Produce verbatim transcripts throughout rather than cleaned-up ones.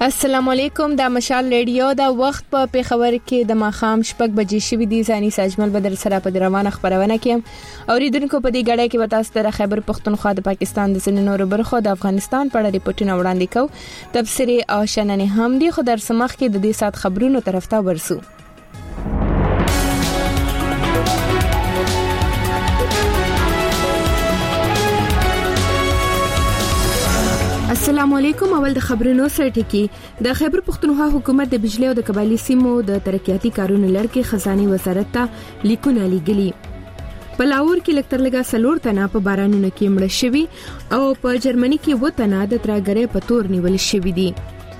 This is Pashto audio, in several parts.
السلام علیکم. د مشال ریډیو د وخت په پیښور کې د ماخام شپږ بجې شوې دي. ځاني ساجمل بدر سره په روانه خبرونه کې اوریدونکو په دې غړې کې وتاس تر خیبر پختونخوا د پاکستان د سنن نور برخو د افغانستان په اړه ریپورتونه وړاندې کوو. تفسیری او شننې هم دي خو در سمخ کې د دې سات خبرونو طرف ته ورسو. السلام علیکم. اول د خبرونو سره ټکی. د خیبر پختونخوا حکومت د بجلی او د قبایلی سیمو د ترقیاتي کارونو لړ خزاني وزارت ته لیکونه لیږلي. په لاهور کې لکتر لګا سلور تنه په بارانونو کې مړ شوي او په جرمني کې و تنه د ترګرې په تور نیول شوي دي.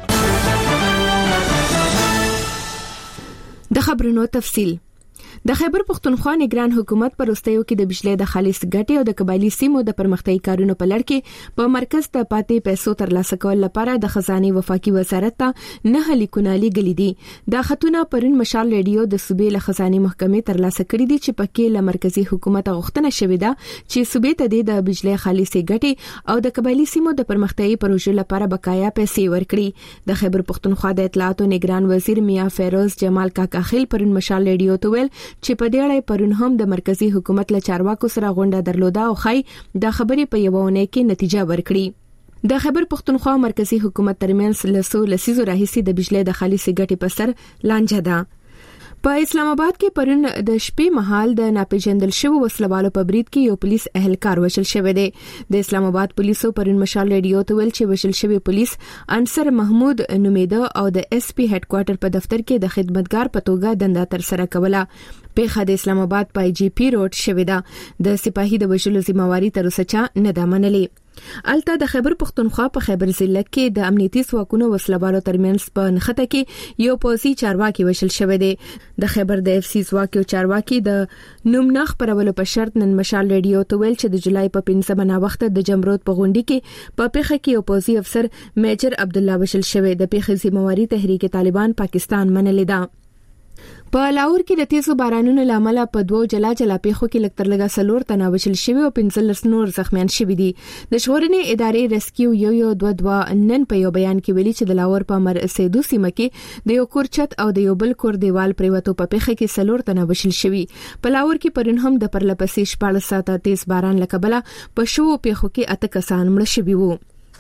د خبرونو تفصیل. د خیبر پختونخوا نگران حکومت پر واستیو کې د بجلی د خالص ګټې او د قبایلی سیمو د پرمختګي کارونو په لړ کې په مرکز ته پاتې پیسو ترلاسه کول لپاره د خزاني وفاقي وزارت ته نه لیکونه لیږلي دي. دا خطونه پرون مشال ریډیو د صوبې له خزاني محکمې ترلاسه کړي دي چې پکې له مرکزی حکومت غوښتنه شوې ده چې صوبې ته د بجلی خالص ګټې او د قبایلی سیمو د پرمختګي پروژو لپاره بقایا پیسې ورکړي. د خیبر پختونخوا د اطلاعات او نگران وزیر میا فیروز جمال کاکاخیل پرون مشال ریډیو ته ویل چې په دې اړه پرون هم د مرکزی حکومت له چارواکو سره غونډه درلوده او خای د خبرې په یوونه کې نتیجه ورکړي. د خیبر پختونخوا مرکزی حکومت ترمنځ لسو لسیزو راهیسي د بجلی د خالص ګټې په سر لانجه ده. په اسلام آباد کې پرون د شپې مهال د ناپېژندل شوو وسلوالو په برید کې یو پولیس اهلکار وشل شوی دی. د اسلام آباد پولیسو پرون مشال ریډیو ته ویل چې وشل شوی پولیس انصر محمود نومیده او د اس پی هډ کوارټر په دفتر کې د خدمتګار په توګه دنده تر سره کوله. پیښه د اسلام آباد پای جی پی روډ شوی ده. د سپاهي د وشلو ذمہواری تر اوسه چا نه ده منلې. الته د خیبر پختونخوا په خیبر ضلع کې د امنیتي ځواکونو وسلوالو ترمنځ په نښته کې یو پوځي چارواکي وشل شوی دی. د خیبر د اف سی ځواکو چارواکي د نومنخ پرولو په شرط نن مشال ریډیو ته ویل چې د جولای په پنځمه وخت د جمرود په غونډه کې په پیښه کې یو پوځي افسر میجر عبد الله وشل شوی. د پیښې ذمہواری تحریک طالبان پاکستان منلې ده. په لاهور کې د تیزو بارانونو لامل په دوو جلا جلا پیښو کې لکتر لګا سلور تنه وشل شوی او پنځلس نور زخمیان شوي دي. د ژغورنې ادارې ریسکیو یو یو دوه دوه نن په یو بیان کې ویلي چې د لاهور په مر سیدو سیمه کې د یو کور چت او د یو بل کور دیوال پریوتو په پیښه کې سلور تنه وشل شوی. په لاهور کې پرون هم د پرلپسې شپږ ساعته تیز باران لکبله په شو پیښو کې اته کسان مړ شوي وو.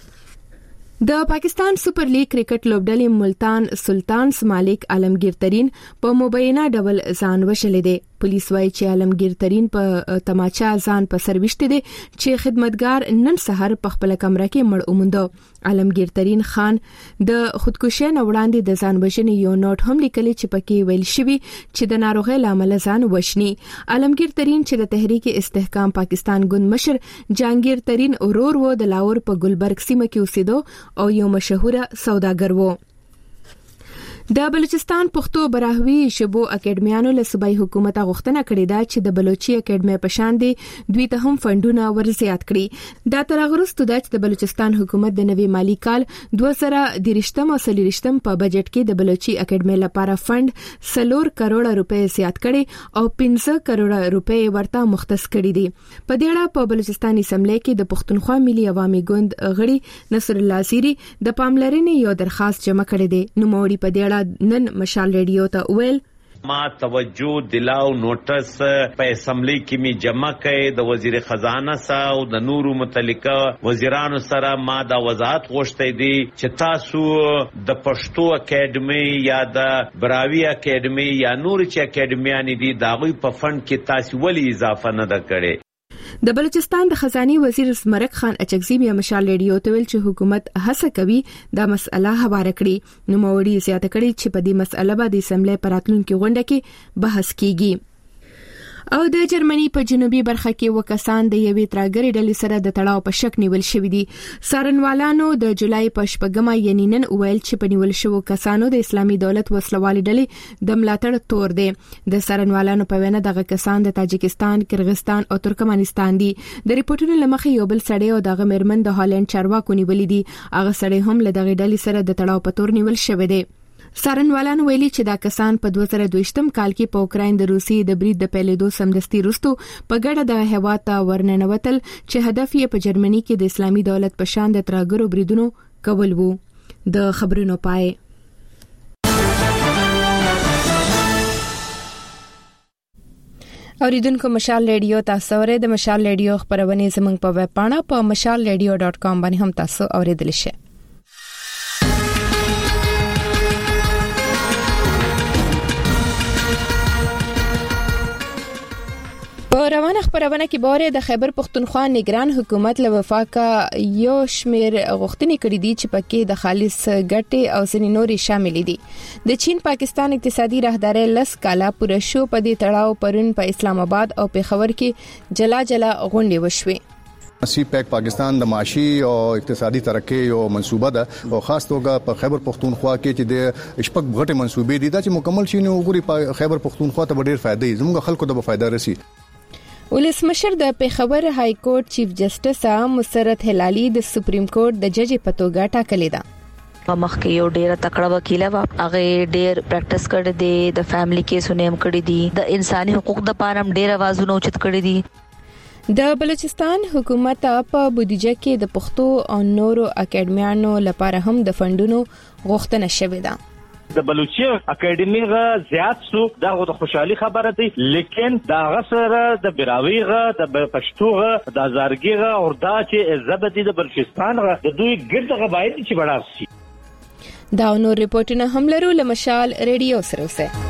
د پاکستان سپر لیګ کرکټ لوبډلې ملتان سلطانز مالک عالمگیر ترین په مبینه ډول ځان وشلې دي. پولیس وايي چې عالمگیر ترین په تماچا ځان په سرويشته دي چې خدمتګار نن سحر په خپل کمره کې مړ اوموندو. عالمگیر ترین خان د خودکشي نه وړاندې د ځان وژنې یو نوٹ هم لیکلی چې پکې ویل شوی چې د ناروغي لامل ځان وښني. عالمگیر ترین چې د تحریک استحکام پاکستان ګوند مشر جهانگیر ترین اورور و د لاهور په ګلبرګ سیمه کې اوسېدو او یو مشهوره سوداګر و. د بلوچستان پښتو براهوي شبو اکیډمیانو له صوبایي حکومت غوښتنه کړې ده چې د بلوچي اکیډمي په شان دي دوی ته هم فندونه ورزیات کړي. دا تر هغه وروسته د بلوچستان حکومت د نوي مالی کال دوه زره درشتم او سلیشتم په بجټ کې د بلوچي اکیډمي لپاره فند سلور کروڑ روپے زیات کړي او پنځه کروڑ روپے ورته مختص کړي دي. په دې اړه په بلوچستان اسمبلی کې د پښتونخوا ملي عوامي ګوند غړي نصر الله زیری د پاملرنې یو درخواست جمع کړی دی. نو موري په دې نن مشال ریډیو ته ویل ما توجه دلاو نوټس په اسمبلی کې می جمع کړي د وزیر خزانه سره او د نورو متعلقه وزیرانو سره ما دا وضاحت غوښتي دي چې تاسو د پښتو اکیډمي یا د براوی اکیډمي یا نور چې اکیډمیان دي دا غوي په فند کې تاسو ولې اضافه نه کړي. د بلوچستان د خزاني وزیر زمرک خان اچکزی بیا مشال ریډیو ته ویل چې حکومت هڅه کوي دا مسله هواره کړي. نو موري زیاته کړي چې په دې مسله باندې اسمبلی پراتلونکو غونډه کې بحث کیږي. او د جرمني په جنوبي برخه کې وکسان د یوې ترګری ډلې سره د تړاو په شک نیول شوې دي. سارنوالانو د جولای په شپږمه یعنی نن ویل چې په نیول شوو کسانو د اسلامي دولت وسلوالي ډلې د ملاتړ تور دي. د سارنوالانو په وینا دغه کسان د تاجکستان، کرغستان او ترکمنستان دي. د ریپورتونو لمخې یو بل سړی او دغه مرمن د هالند چارواکو نیولې دي. هغه سړی هم له دغه ډلې سره د تړاو په تور نیول شوی دی. سارنوالان ویلي چې دا کسان په دوه زره دویشتم کال کې په اوکراین د روسي د برید د پیلېدو سمدستي وروسته په ګډه د هیواد ته ورننوتل چې هدف یې په جرمني کې د اسلامي دولت په شان د ترهګرو بریدونو کول وو. د خبرونو پای. اوریدونکو مشال ریډیو تاسو ورې د مشال ریډیو خبرونه زموږ په ویب پاڼه په مشال ریډیو ډاٹ کام باندې هم تاسو اوریدل شئ. په روانه خبرونه کې باره د خیبر پختونخوا نگران حکومت له وفاقه یو شمیر غوښتنې کړې دي چې پکې د خالص ګټې او ځینې نورې شامل دي. د چین پاکستان اقتصادي راهداري لس کاله پوره شو. په دې تړاو پرون په اسلام آباد او پیښور کې جلا جلا غونډې وشوې. سی پیک پاکستان د معاشي او اقتصادي ترقۍ یو منصوبه ده او خاص توګه په خیبر پختونخوا کې چې د شپږ غټه منصوبې دي چې مکمل شي نو وګوري خیبر پختونخوا ته ډېر فائدې زموږ خلکو ته به فائدہ رسي. ولسمشر د پیښور های کورټ چیف جسټس مسرت هلالي د سپریم کورټ د جج په توګه ټاکلې ده. مخکې یو ډېر تکړه وکیل و، هغه ډېر پریکټس کړی دی، د فیملی کیسونه هم کړی دي، د انساني حقوق د پاره هم ډېر आवाजونه اوچت کړی دي. د بلوچستان حکومت په بودیجه کې د پښتو او نورو اکیډمیانو لپاره هم د فندونو غوښتنه شوې ده. د بلوچي اکیډمي غا زیات سو دغه د خوشحالي خبره دي، لیکن دا غسر د براوی غا د پښتو غا د زارګي غا او دا چې زبدي د بلوچستان غا د دوی ګرد غبایل چې بڑا سي. دا نور ریپورتونه هم لرو لمشال ریډیو سره وسه.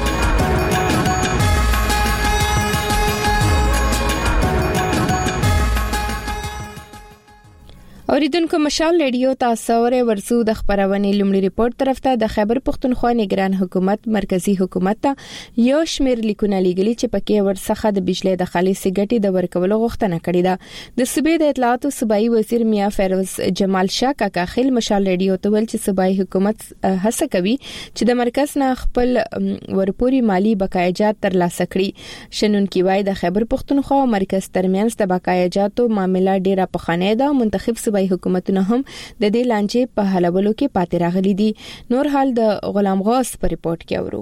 اوریدونکو مشال ریډیو تاسو ورې ورسو د خبرونه لومړی ریپورت طرف ته د خیبر پختونخوا نگران حکومت مرکزی حکومت ته یو شمیر لیکونه لیږلي چې پکې ورڅخه د بجلی د خالص ګټې د ورکولو غوښتنه کړې ده. د صوبې د اطلاعات او صوبایي وزیر میاں فیروز جمال شاه کاکا خیل مشال ریډیو ته ول چې صوبایي حکومت هڅه کوي چې د مرکز نه خپل ورپوري مالی بقایجات ترلاسه کړي. شنونکي وای د خیبر پختونخوا او مرکز ترمنځ د بقایجاتو معاملې ډیره پخانه ده. منتخب صوبایي حکومتونه هم د دې لانجې په حلولو کې پاتې راغلي دي. نور حال د غلام غوث په ریپورت کې اورو.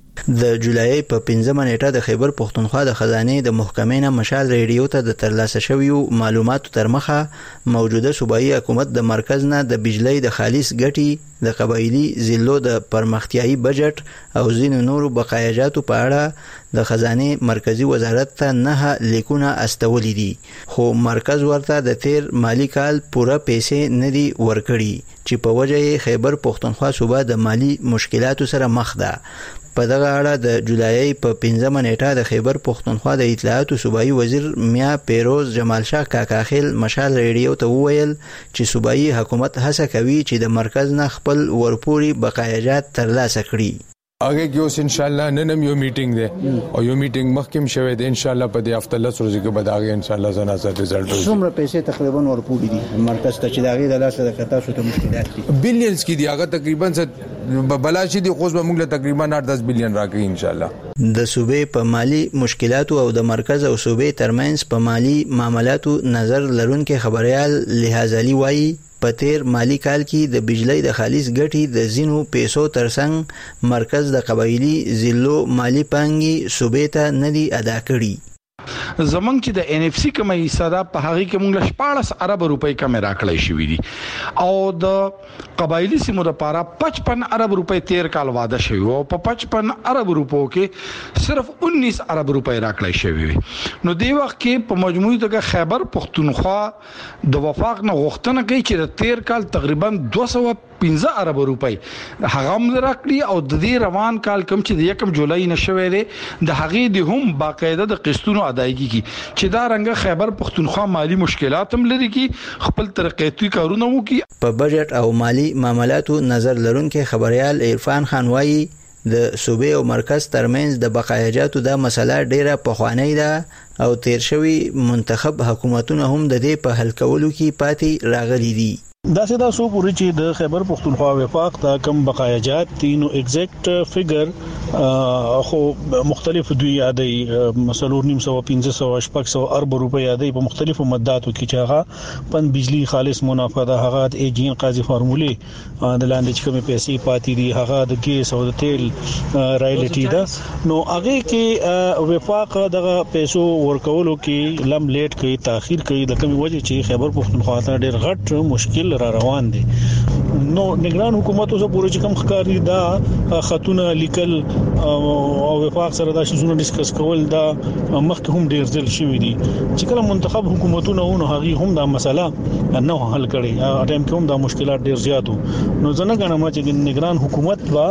د جولای په پنځمه نیټه د خیبر پختونخوا د خزانې د محکمې نه مشال ریډیو ته د ترلاسه شویو معلوماتو تر مخه موجوده صوبایي حکومت د مرکز نه د بجلی د خالص ګټې د قبایلی ضلعو د پرمختیايي بجټ او ځینو نورو بقایجاتو په اړه د خزانې مرکزی وزارت ته نه لیکونه استولې دي، خو مرکز ورته د تیر مالی کال پوره پیسې نه دي ورکړي چې په وجه یې خیبر پختونخوا صوبه د مالی مشکلاتو سره مخ ده. په دغه اړه د جولای په پنځمه نیټه د خیبر پختونخوا د اطلاعات او صوبایي وزیر میاں فیروز جمال شاه کاکا خیل مشال ریډیو ته وویل چې صوبایي حکومت هڅه کوي چې د مرکز نه خپل ورپوري بقایجات ترلاسه کړي. اگے کې اوس ان شاء الله نن یو میټینګ ده او یو میټینګ مخکې شوه ده ان شاء الله په دې هفته لس ورځې کې به دا ان شاء الله زنا سره رزلټ وي. څومره پیسې تقریبا ورپوري دي مرکز ته چې دا غي د لاسه د کتا شو ته مشکلات دي؟ بلینز کې دی هغه تقریبا څه بلاشي دي خو به موږ له تقریبا آठ دس بلین راکړي ان شاء الله. د صوبې په مالی مشکلاتو او د مرکز او صوبې ترمنځ په مالی معاملاتو نظر لرونکي خبريال لحاظ علي وایي په تیر مالی کال کې د بجلی د خالص ګټې د زینو پیسو ترڅنګ مرکز د قبایلی ضلعو مالی پانګي صوبې ته نه دي ادا کړي. زمونږ چې د ان اف سی کومه حصہ ده په هغه کې موږ له شپاړس ارب روپۍ کم راکړی شوې دي او د قبایلی سیمو لپاره پچپن ارب روپۍ تیر کال واده شوی او په پچپن ارب روپو کې صرف انیس ارب روپۍ راکړی شوی. نو دی وخت کې په مجموعي توګه خیبر پختونخوا د وفاق نه غوښتنه کوي چې د تیر کال تقریبا دوه سوه پنځه ارب روپۍ هغه هم راکړي او د دې روان کال کم چې د یکم جولای نشوي دی د هغې د هم باقاعده د قسطونو ادایګي کی چې دا رنګ خیبر پختونخوا مالی مشکلات هم لري کی خپل ترقیاتي کارونه وو کی. په بجټ او مالی معاملاتو نظر لرونکي خبريال عرفان خان وایي د صوبې او مرکز ترمنځ د بقایجاتو د مسله ډیره پخوانی ده او تیر شوی منتخب حکومتونه هم د دې په حل کولو کې پاتې راغلي دي. دا سدا سو پوری چې د خیبر پختونخوا وفاق ته کم بقایجات تینو ایگزیکټ فیګر خو مختلف دوی یادې مسلور نیم سو پنځه سو شپږ سو ارب روپۍ یادې په مختلفو مداتو کې چې هغه پن بجلی خالص منافع ده هغه د ایجین قاضي فارمولې د لاندې چې کومه پیسې پاتې دي هغه د ګیس او د تیل رایلټي ده نو هغه کې وفاق دغه پیسو ورکولو کې لم لیټ کوي تاخير کوي د کومې وجه چې خیبر پختونخوا ته ډېر غټ مشکل ټول را روان دي. نو نگران حکومت اوسه پوره چې کوم ښکاری دا خطونه لیکل او وفاق سره دا شزونه ډیسکس کول دا مخکې هم ډیر ځل شوی دي چې کله منتخب حکومتونه ونه هغه هم دا مسله نه حل کړي ا ټیم کې هم دا مشکلات ډیر زیاتو. نو ځنه غنم چې نگران حکومت وا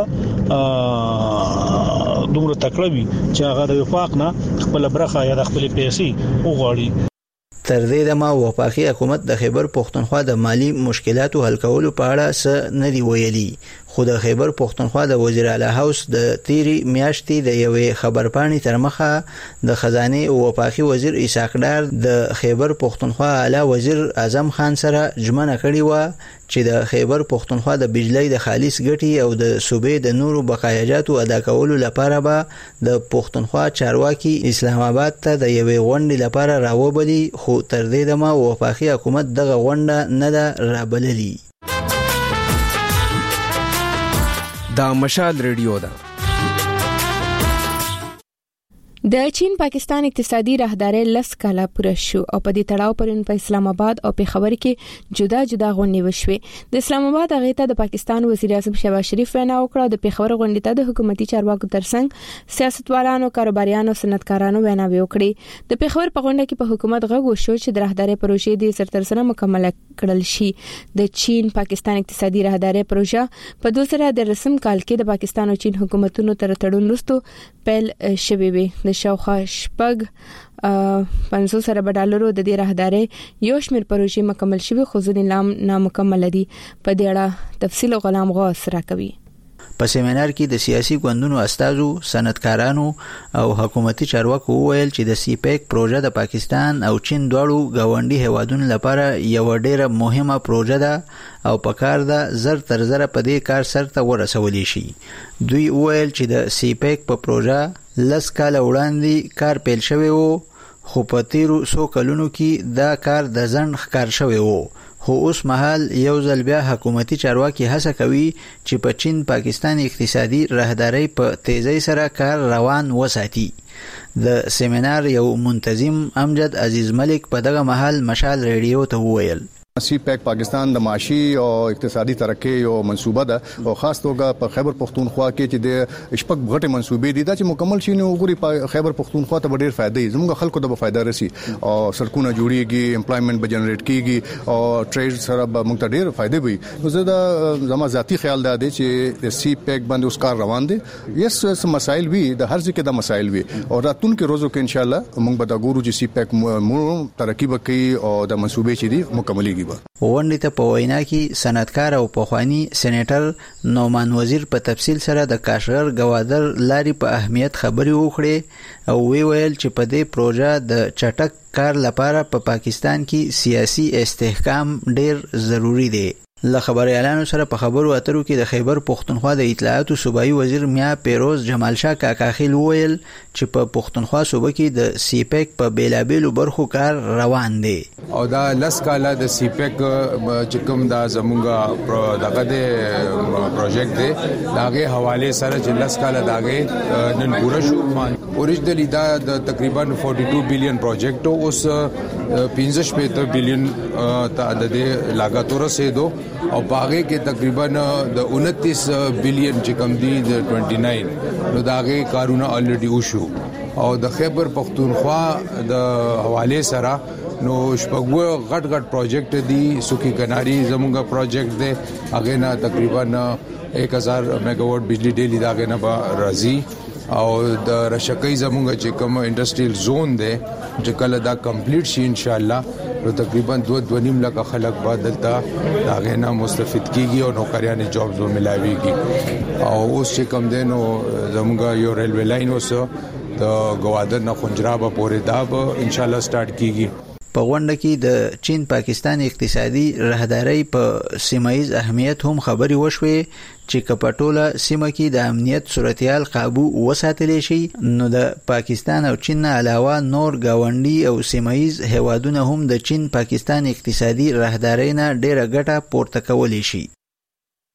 دومره تکړه وي چې هغه د وفاق نه خپل برخه یا د خپل پیسې وغواړي. تر دې دمه وفاقي حکومت د خیبر پښتونخوا د مالی مشکلاتو حل کولو په اړه څه نه دی ویلي، خو د خیبر پښتونخوا د وزیر اعلی هاوس د تیری میاشتې د یوې خبرپاڼې تر مخه د خزانه او وفاقي وزیر اسحاق ډار د خیبر پښتونخوا اعلی وزیر اعظم خان سره ژمنه کړې و چې د خیبر پښتونخوا د بجلی د خالص ګټي او د صوبې د نورو بقایاجاتو ادا کولو لپاره به د پښتونخوا چارواکي اسلام آباد ته د یوې غونډې لپاره راوبلي، خو تر دې دمه وفاقي حکومت دغه غونډه نه ده رابللي. دا مشال ریډیو ده. د چین پاکستان اقتصادي راهداري لس کاله پوره شو او په دې تړاو پرون په اسلام آباد او پیښور کې جدا جدا غونډې وشوې. د اسلام آباد هغه ته د پاکستان وزیر اعظم شهباز شریف وینا وکړه، د پیښور غونډې ته د حکومتي چارواکو ترڅنګ سیاستوالانو، کاروباریانو، صنعتکارانو ویناوي وکړي. د پیښور په غونډه کې په حکومت غږ وشو چې د راهداري پروژې د سر تر سره مکمل کړل شي. د چین پاکستان اقتصادي راهداري پروژه په دوه زره درې کال کې د پاکستان او چین حکومتونو تر تړون وروسته پیل شوې وي. د شاوخوا شپږ پنځوس ارب ډالرو د دې راهداري یو شمېر پروژې مکمل شوي، خو ځینې نامکمل دي. په دې اړه تفصیل غلام غوث راکوي. په سیمینار کې د سیاسي ګوندونو استازو، صنعتکارانو او حکومتي چارواکو وویل چې د سی پیک پروژه د پاکستان او چین دواړو ګاونډي هیوادونو لپاره یو ډېره مهمه پروژه ده او په کار ده زر تر زر په دې کار سرته ورسولې شي. دوی وویل چې د سی پیک په پروژه لس کال وړاندې کار پیل شوی وو، خو په تیرو څو کلونو کې دا کار د ځنډ ښکار شوی وو. خو اوس مهال یو ځل بیا حکومتي چارواکي هڅه کوي چې په چین پاکستان اقتصادي راهداري په تیزی سره کار روان وساتي. د سیمینار یو منتظم امجد عزیز ملک په دغه مهال مشال ریډیو ته وویل سی پیک پاکستان د معاشي او اقتصادي ترقۍ یو منصوبه ده او خاص توګه په خیبر پښتونخوا کې چې د شپږ غټي منصوبې دي دا چې مکمل شي نو وګوري په خیبر پښتونخوا ته ډېر فائدې زموږ خلکو ته به فائدہ رسي او سرکونه جوړيږي، امپلایمنت به جنریټ کیږي او ټریډ سره به موږ ته ډېر فائدې وي. نو زه دا زما ذاتی خیال دا دی چې د سی پیک باندې اوس کار روان دي. یس سم مسایل وي د هر ځکه د مسایل وي او راتلونکو روزو کې ان شاء الله موږ به دا ګورو چې سی پیک مو ترقی وکړي او د منصوبې چې دي مکملېږي. غونډې ته په وینا کې صنعتکار او پخوانی سېنیټر نومان وزیر په تفصیل سره د کاشغر گوادر لاري په اهمیت خبري وکړي او وی ویل چې په دې پروژه د چټک کار لپاره په پا پاکستان کې سیاسي استحکام ډېر ضروری دی. له خبريالانو سره په خبرو اترو کې د خیبر پښتونخوا د اطلاعاتو صوبایي وزیر میا پیروز جمال شاه کاکاخیل وویل چې په پښتونخوا صوبه کې د سی پیک په بیلابېلو برخو کار روان دی او دا لس کاله د سی پیک چې کوم دا زمونږه دغه د پروژیکټ دی داغه حواله سره چې لس کاله داغه نن پوره شو. اوریجنلی دا د تقریبا بیا دوه بلین پروجیکټ اوس پنځه شپږ بلین ته د لاګت ورسېدو او باغې کې تقریبا د انتیس بلین چې کم دي د نولس نو داغه کارونه الریډي وشو او د خیبر پښتونخوا د حواله سره نو شپږو غټ غټ پروجیکټ دي. سوکی کناری زمونږه پروجیکټ دی هغه نه تقریبا ایک هزار میگاواټ بجلی ډیلی داغه نه به راځي او د رشکې زمونږه چې کوم انډستریل زون دی چې کله دا کمپلیټ شي ان شاء الله نو تقریبا دوه دوه نیم لک خلک به دلته داغه نه مستفید کیږي او نوکریانه جابز به ملاويږي. او اوس چې کوم دینو زمونږه یو ریلوی لاین اوس د گوادر نه خنجرابه پورې دا به ان شاء الله سٹارټ کیږي. په غونډه کې د چین پاکستان اقتصادي راهداري په سیمایي اهمیت هم خبري وشوي چې کپټوله سیمه کې د امنیت صورتحال قابو وساتل شي نو د پاکستان او چین نه علاوه نور گاونډي او سیمایي هیوادونه هم د چین پاکستان اقتصادي راهداري نه ډېره ګټه پورته کولی شي.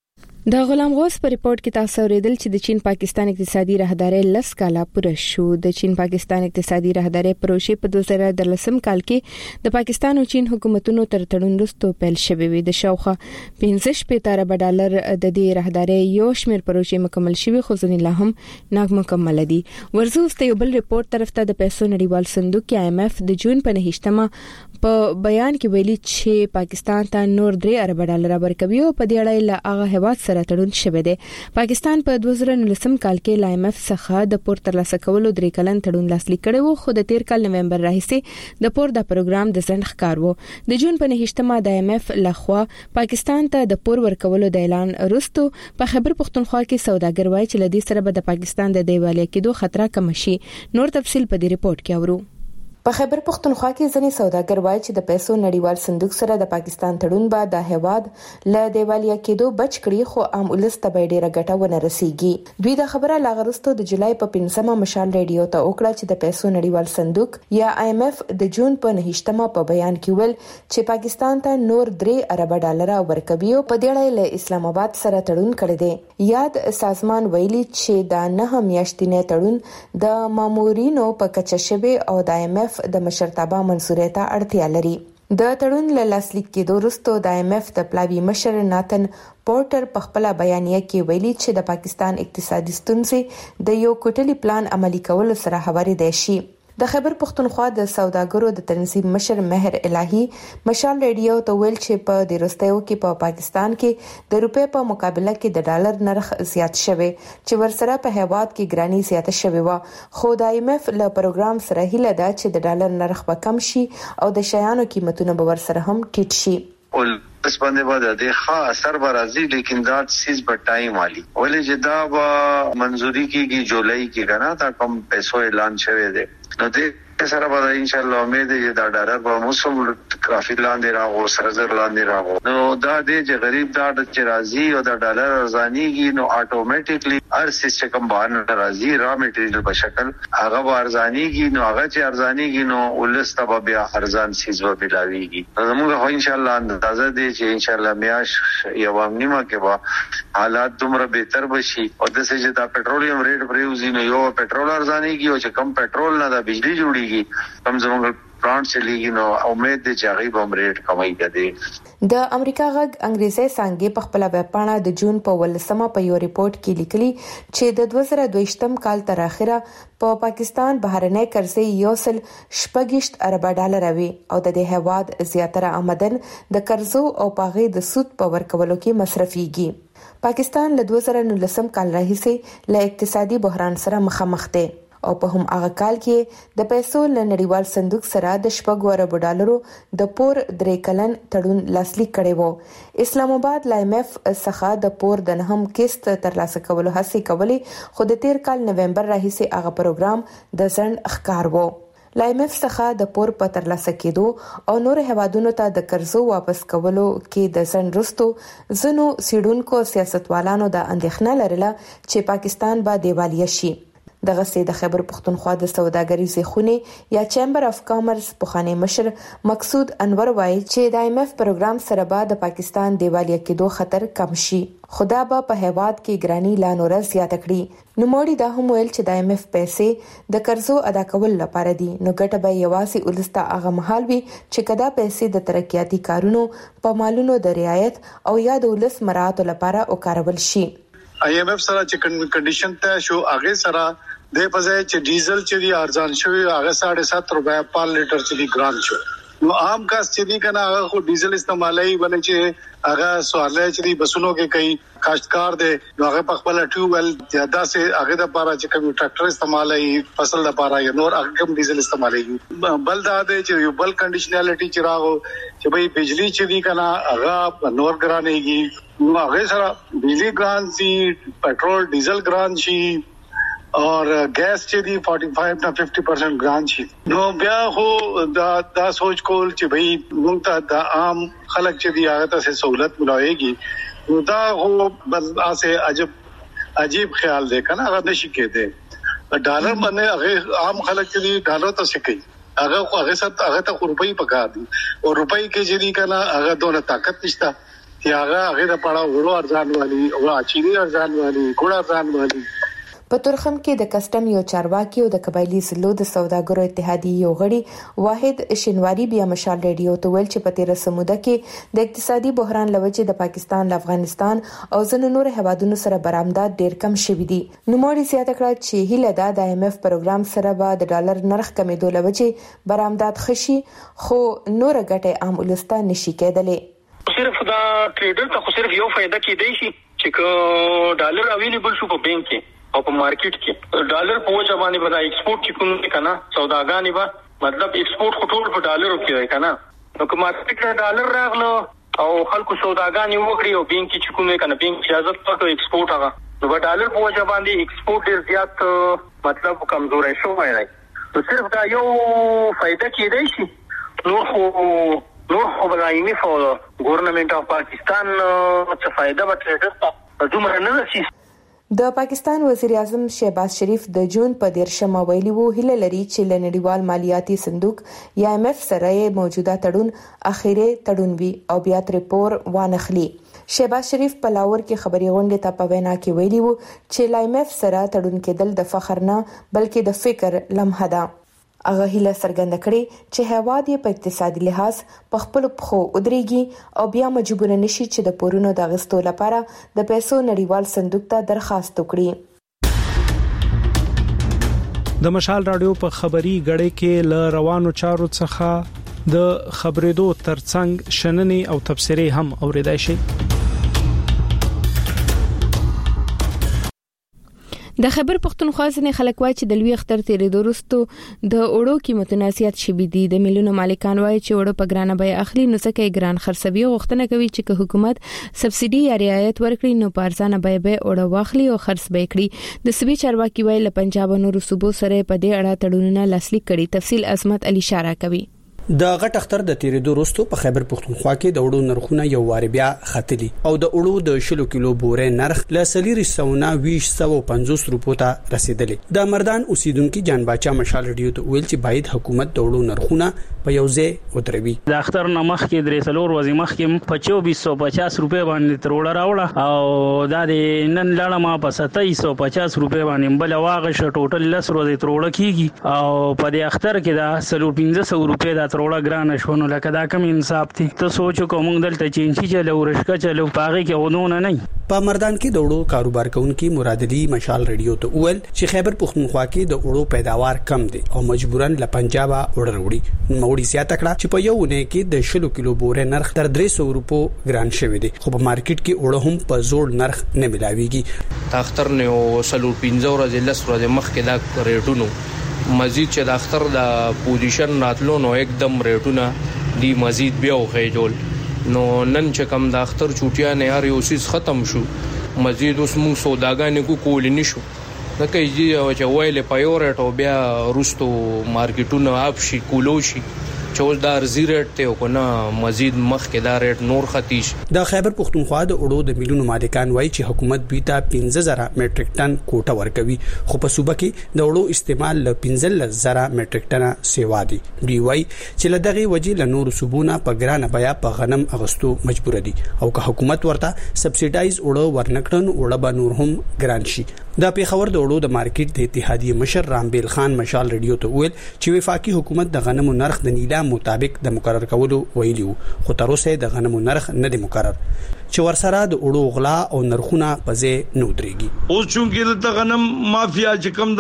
د غلام غوث په ریپورت کې تاسو اوریدل چې د چین پاکستان اقتصادي راهداري لس کاله پوره شو. د چین پاکستان اقتصادي راهداري پروژه په دوه زره دولسم کال کې د پاکستان او چین حکومتونو تر تړون وروسته پیل شوې وي. د شاوخوا پنځه شپږ ارب ډالر د دې راهداري یو شمېر پروژې مکمل شوې خو ځنې لا هم ناکمل دي. ورزو ست یو بل ریپورت طرف ته د پیسو نړیوال صندوق کې آی ایم ایف د جون په نهشتمه په بیان کې ویلي چې پاکستان ته نور درې ارب ډالر ورکوي او په دې اړه له هغه هیواد سره تړون شوی دی. پاکستان په دوه زره نولسم کال کې ل آی ایم ایف څخه د پور ترلاسه کولو درې کلن تړون لاسلیک کړی و خو د تیر کال نومبر راهیسې د پور د پروګرام د ځنډ ښکار و. د جون په نهشتمه د آی ایم ایف لخوا پاکستان ته د پور ورکولو د اعلان وروسته په خیبر پختونخوا کې سوداګر وایي چې لدې سره به د پاکستان د دیوالۍ کېدو خطر کم شي. نور تفصيل په دې ریپورت کې اورو. په خیبر پختونخوا کې ځینې سوداګر وایي چې د پیسو نړیوال صندوق سره د پاکستان تړون به د هیواد له دیوالیا کېدو بچ کړي خو عام ولس ته به ډیره ګټه ونه رسیږي. دوی د خبره لاغرستو د جولای په پنځمه مشال ریډیو ته وکړه چې د پیسو نړیوال صندوق یا آی ایم ایف د جون په نهشتمه په بیان کې ویل چې پاکستان ته نور درې ارب ډالر ورکوي او په دې اړه له اسلام آباد سره تړون کړی دی. یاد سازمان ویلي چې د نه میاشتنې تړون د مامورینو په کچه شوی او د آی ایم ایف د مشرتابه منصوریت ته اړتیا لري. د تړون له لاسلیک کېدو وروسته د آی ایم ایف د پلاوی مشر ناتن پورټر په خپل بیانیه کې ویلي چې د پاکستان اقتصادي ستونزې د یو کوټلي پلان عملي کولو سره هوارېدای شي. د خیبر پختونخوا د سوداګرو د تنظیم مشر مهر الهی مشال ریډیو ته ویل چې په د روستیو کې په پاکستان کې د روپې په مقابله کې د ډالر نرخ زیات شوی چې ورسره په هیواد کې ګرانی زیاته شوی و خو د آی ایم ایف له پروګرام سره هیله ده چې د ډالر نرخ به کم شي او د شیانو قیمتونه به ورسره هم ټیټ شي. ول اس باندې باندې د ښه اثر به راځي لیکن دا سیز په ټایم والی ولې چې دا به منزوري کیږي جولای کې کنه دا کم پیسو اعلان شوی دی نو دې سره به ان شاء الله امید دی دا ډالر به موسم کافي لاندې راغو سره زر لاندې راغو نو دا دې چې غریب دا چې راځي او دا ډالر ارزانيږي نو اتوماتیکلی هر سیستم باندې راځي را میټریل په شکل هغه ارزانيږي نو هغه چې ارزانيږي نو ولسته به بیا ارزان سیز و بلاويږي موږ هو ان شاء الله اندازه دی چې ان شاء الله میاش یو نیمه کې به حالات دومره بهتر بشي او د څه چې دا پټرولیم ریټ پریوزي نو یو پټرول ارزانيږي او چې کم پټرول نه دا بجلی جوړي کم زموږ پلانټ چلیږي نو امید دي چې هغه به ریټ کمای کړي. د امریکا غږ انګریزي څنګه په خپل ویبپاڼه د جون په ولسمه په یو ریپورت کې لیکلي چې د دوه زره دویشتم کال تر اخره په پا پاکستان بهرنۍ قرضې یو سل شپږ ارب ډالر وي او د دې هواد زیاتره آمدن د قرضو او پاغې د سود په ورکولو کې مصرفيږي. پاکستان له دوه زره نولسم کال راهیسې له اقتصادي بحران سره مخامخ دی او په هم هغه کال کې د پیسو له نړیوال صندوق سره د شپږ ارب ډالرو د پور درې کلن تړون لاسلیک کړی وو. اسلام آباد ل آی ایم ایف څخه د پور د نهم قسط ترلاسه کولو هڅې کولې خو د تیر کال نومبر راهیسې هغه پروګرام د ځنډ ښکار وو. ل آی ایم ایف څخه د پور په ترلاسه کېدو او نور هیوادونو ته د قرضو واپس کولو کې د ځنډ وروسته ځینو سیډونکو سیاستوالانو د اندېښنه لرله چې پاکستان به دیوالیه شي. دغه سي د خیبر پختونخوا د سوداګریزې خونې یا چیمبر اف کامرس پخوانی مشر مقصود انور وایي چې د آی ایم ایف پروګرام سره به د پاکستان دیوالیه کېدو خطر کم شي خدا به په هیواد کې ګرانی لا نور زیاته کړي. نو موري دا هم ویل چې د آی ایم ایف پیسې د قرضو ادا کول لپاره دي نو ګټه به یوازې ولسته هغه مهال وي چې کدا پیسې د ترقیاتي کارونو په مالونو د رعایت او یا د ولس مراعات لپاره وکارول شي. آی ایم ایف سره چې کنډیشن ته شو هغه سره د پځای چې ډیزل چې دی ارزان شوی هغه ساڑھے سات روپیا پر لیټر چې دی ګران شو نو عام کاس چې دی کنه هغه خو ډیزل استعمالي باندې چې هغه سوالای چې دی بسونو کې کوي کاشتکار دی نو هغه په خپل ټیوبل زیاده سه هغه د لپاره چې کوم ټریکټر استعمالي فصل لپاره یا نور هغه کوم ډیزل استعمالي بل دا دی چې یو بل کنډیشنالټي چې راغو چې به بجلی چې دی کنه هغه نور ګرانېږي نو هغه سره بجلی ګران شي پټرول ډیزل ګران شي اور گیس چې دی پچاس نه پنځه پرسنټ ګران شي نو بیا خو دا دا سوچ کول چې بھئی موږ ته د عام خلک چې دی هغه ته سہولت ملایږي نو دا خو بس اسه عجب عجیب خیال دی کنه هغه نشي کېده ډالر باندې هغه عام خلک چې دی ډالر ته سکی هغه هغه ست هغه ته روپۍ پکار دي او روپۍ کې چې دی کنه هغه دونه طاقت نشته یا هغه د پړاو وړو ارزان والی او چینی ارزان والی ګوړ ارزان والی. په تورخم کې د کسٹم یو چارواکي او د قبایلی سلو د سوداګرو اتحادیې یو غړي واحد شینواری بیا مشال ریډیو ته ویل چې په تیر سموده کې د اقتصادي بحران لوجه د پاکستان له افغانستان او ځینو نور هیوادونو سره برآمدات ډیر کم شوي دي. نو موري زیاته کړه چې هیله ده د آی ایم ایف پروګرام سره به د ډالر نرخ کمیدو لوجه برآمدات خشي خو نور ګټه عام ولسته نشي کېدلې. صرف دا ټریډر ته خو صرف یو فائدہ کېدای شي چې ډالر اویلیبل شو په بانک کې او په مارکیټ کې ډالر په وجه باندې به ایکسپورټ چې کوم کنه سوداګانی به مطلب ایکسپورټ خټول په ډالر کې وای کنه نو کوم مارکیټ له ډالر راغلو او خلکو سوداګانی وکړي او بانک چې کوم کنه بانک اجازه ورکړي ایکسپورټ هغه نو په ډالر په وجه باندې ایکسپورټ ډیر زیات مطلب کمزوري شوی دی. نو صرف دا یو فائدہ کېدای شي نو خو نو خو بلایمي فو ګورنمنت اف پاکستان څه فائدہ به ټریډر ته دومره نه رسي. د پاکستان وزیر اعظم شهباز شریف د جون په دیرشمه ویلي وو هیله لري چې له نړیوال مالیاتي صندوق یا ایم ایف سره موجوده تړون اخیری تړون وي او بیا ترپور وانخلي. شهباز شریف په لاور کې خبري غونډه ته په وینا کې ویلي وو چې له ایم ایف سره تړون کېدل د فخر نه بلکې د فکر لمحه ده. هغه هیله څرګنده کړې چې هیواد یې په اقتصادي لحاظ په خپل پخو ودرېږي او بیا مجبور نشي چې د پورونو د غستو لپاره د پیسو نړیوال صندوق ته درخواست وکړي. د مشال رادیو په خبري غړې کې ل روانو چارو څخه د خبرېدو ترڅنګ شننې او تبصرې هم اوریدای شي. د خیبر پختونخوا ځنې خلک وایي چې د لوی اختر تیرېدو وروسته د اوړو قیمتونه زیات شوي دي. د میلیونو مالکان وایي چې اوړو په ګرانه بیه اخلي نو ځکه یې ګران خرڅوي. غوښتنه کوي چې حکومت سبسایډي یا رعایت ورکړي نو په ارزانه بیه به اوړو واخلي او خرڅ به کړي. د صوبې چارواکي وایي له پنجاب او نورو صوبو سره په دې اړه تړونونه لاسلیک کړي. تفصیل عظمت علي اشاره کوي. د غټ اختر د تیرېدو وروسته په خیبر پختونخوا کې د وړو نرخونه یو وار بیا ختلي او د وړو د شلو کیلو بورې نرخ ل سلیری سونه ویش سو پنځوس روپو ته رسیدلې. د مردان اوسیدونکو جان باچا مشال ریډیو ته ویل چې باید حکومت د وړو نرخونه په یو ځای وتروي. د اختر نمخ کې درې سلور ورځې مخ کې په چوبیس سو پچاس روپے باندې تروړه راوړه او دا د نن لاړه ما په ستایس سو پچاس روپے باندې بل واغه ش ټوټل لس ورځې تروړه کیږي او په د اختر کې دا سلور پنځه سو روپے دا تروړه ګران شونه لکه دا کم انصاف دي. ته سوچو کوم دلته چینچی چلو ورشکا چلو پاغي کې ودونه نه. په مردان کې د وړو کاروبار کوونکي مراد علي مشال ریډیو ته ویل چې خیبر پختونخوا کې د وړو پیداوار کم دي او مجبورن له پنجاب وړ وړي. نوړي سیاته کړه چې په یو نه کې د شلو کیلو بورې نرخ تر درې سو روپو ګران شوی دی خو په مارکیټ کې وړو هم په زوړ نرخ نه ملاويږي. تا اختر نه سلو پنځه ورځې لس ورځې مخ کې دا ریټونو مزید چې د اختر د پوزیشن راتلو نو एकदम ریټونه دی مزید بیا وخیجول نو نن چې کم د اختر چوټیا نه هر یو سیس ختم شو مزید اوس موږ سوداګانې کو کول نشو دا کوي چې وایل پایورټ او بیا روستو مارکیټونه اپ شي کولو شي چول دار زیرت ته کنه مزید مخ کې دا ریټ نور ختیش. د خیبر پختونخوا د وړو د میلیونو مالکان وایي چې حکومت دوی ته پنځه زره میټریک ټن کوټه ورکوي خو په صوبه کې د وړو استعمال ل پنځه زره میټریک ټن سیوا دي. دوی وایي چې له دغه وجې له نور صوبونه په ګرانه بیا په غنم اغستو مجبور دي او که حکومت ورته سبسایډایز وړو ورنکړن وړه به نور هم ګران شي. د پیښور د وړو د مارکیټ د اتحادیې مشر رامبیل خان مشال ریډیو ته ویل چې وفاقي حکومت د غنمو نرخ د نیلام مطابق د مقرر کولو ویلی وو خو تر اوسه د غنمو نرخ نه دی مقرر چې ورسره د وړو غلا او نرخونه په ځای نو درېږي. اوس چونکې د غنم مافیا چې کوم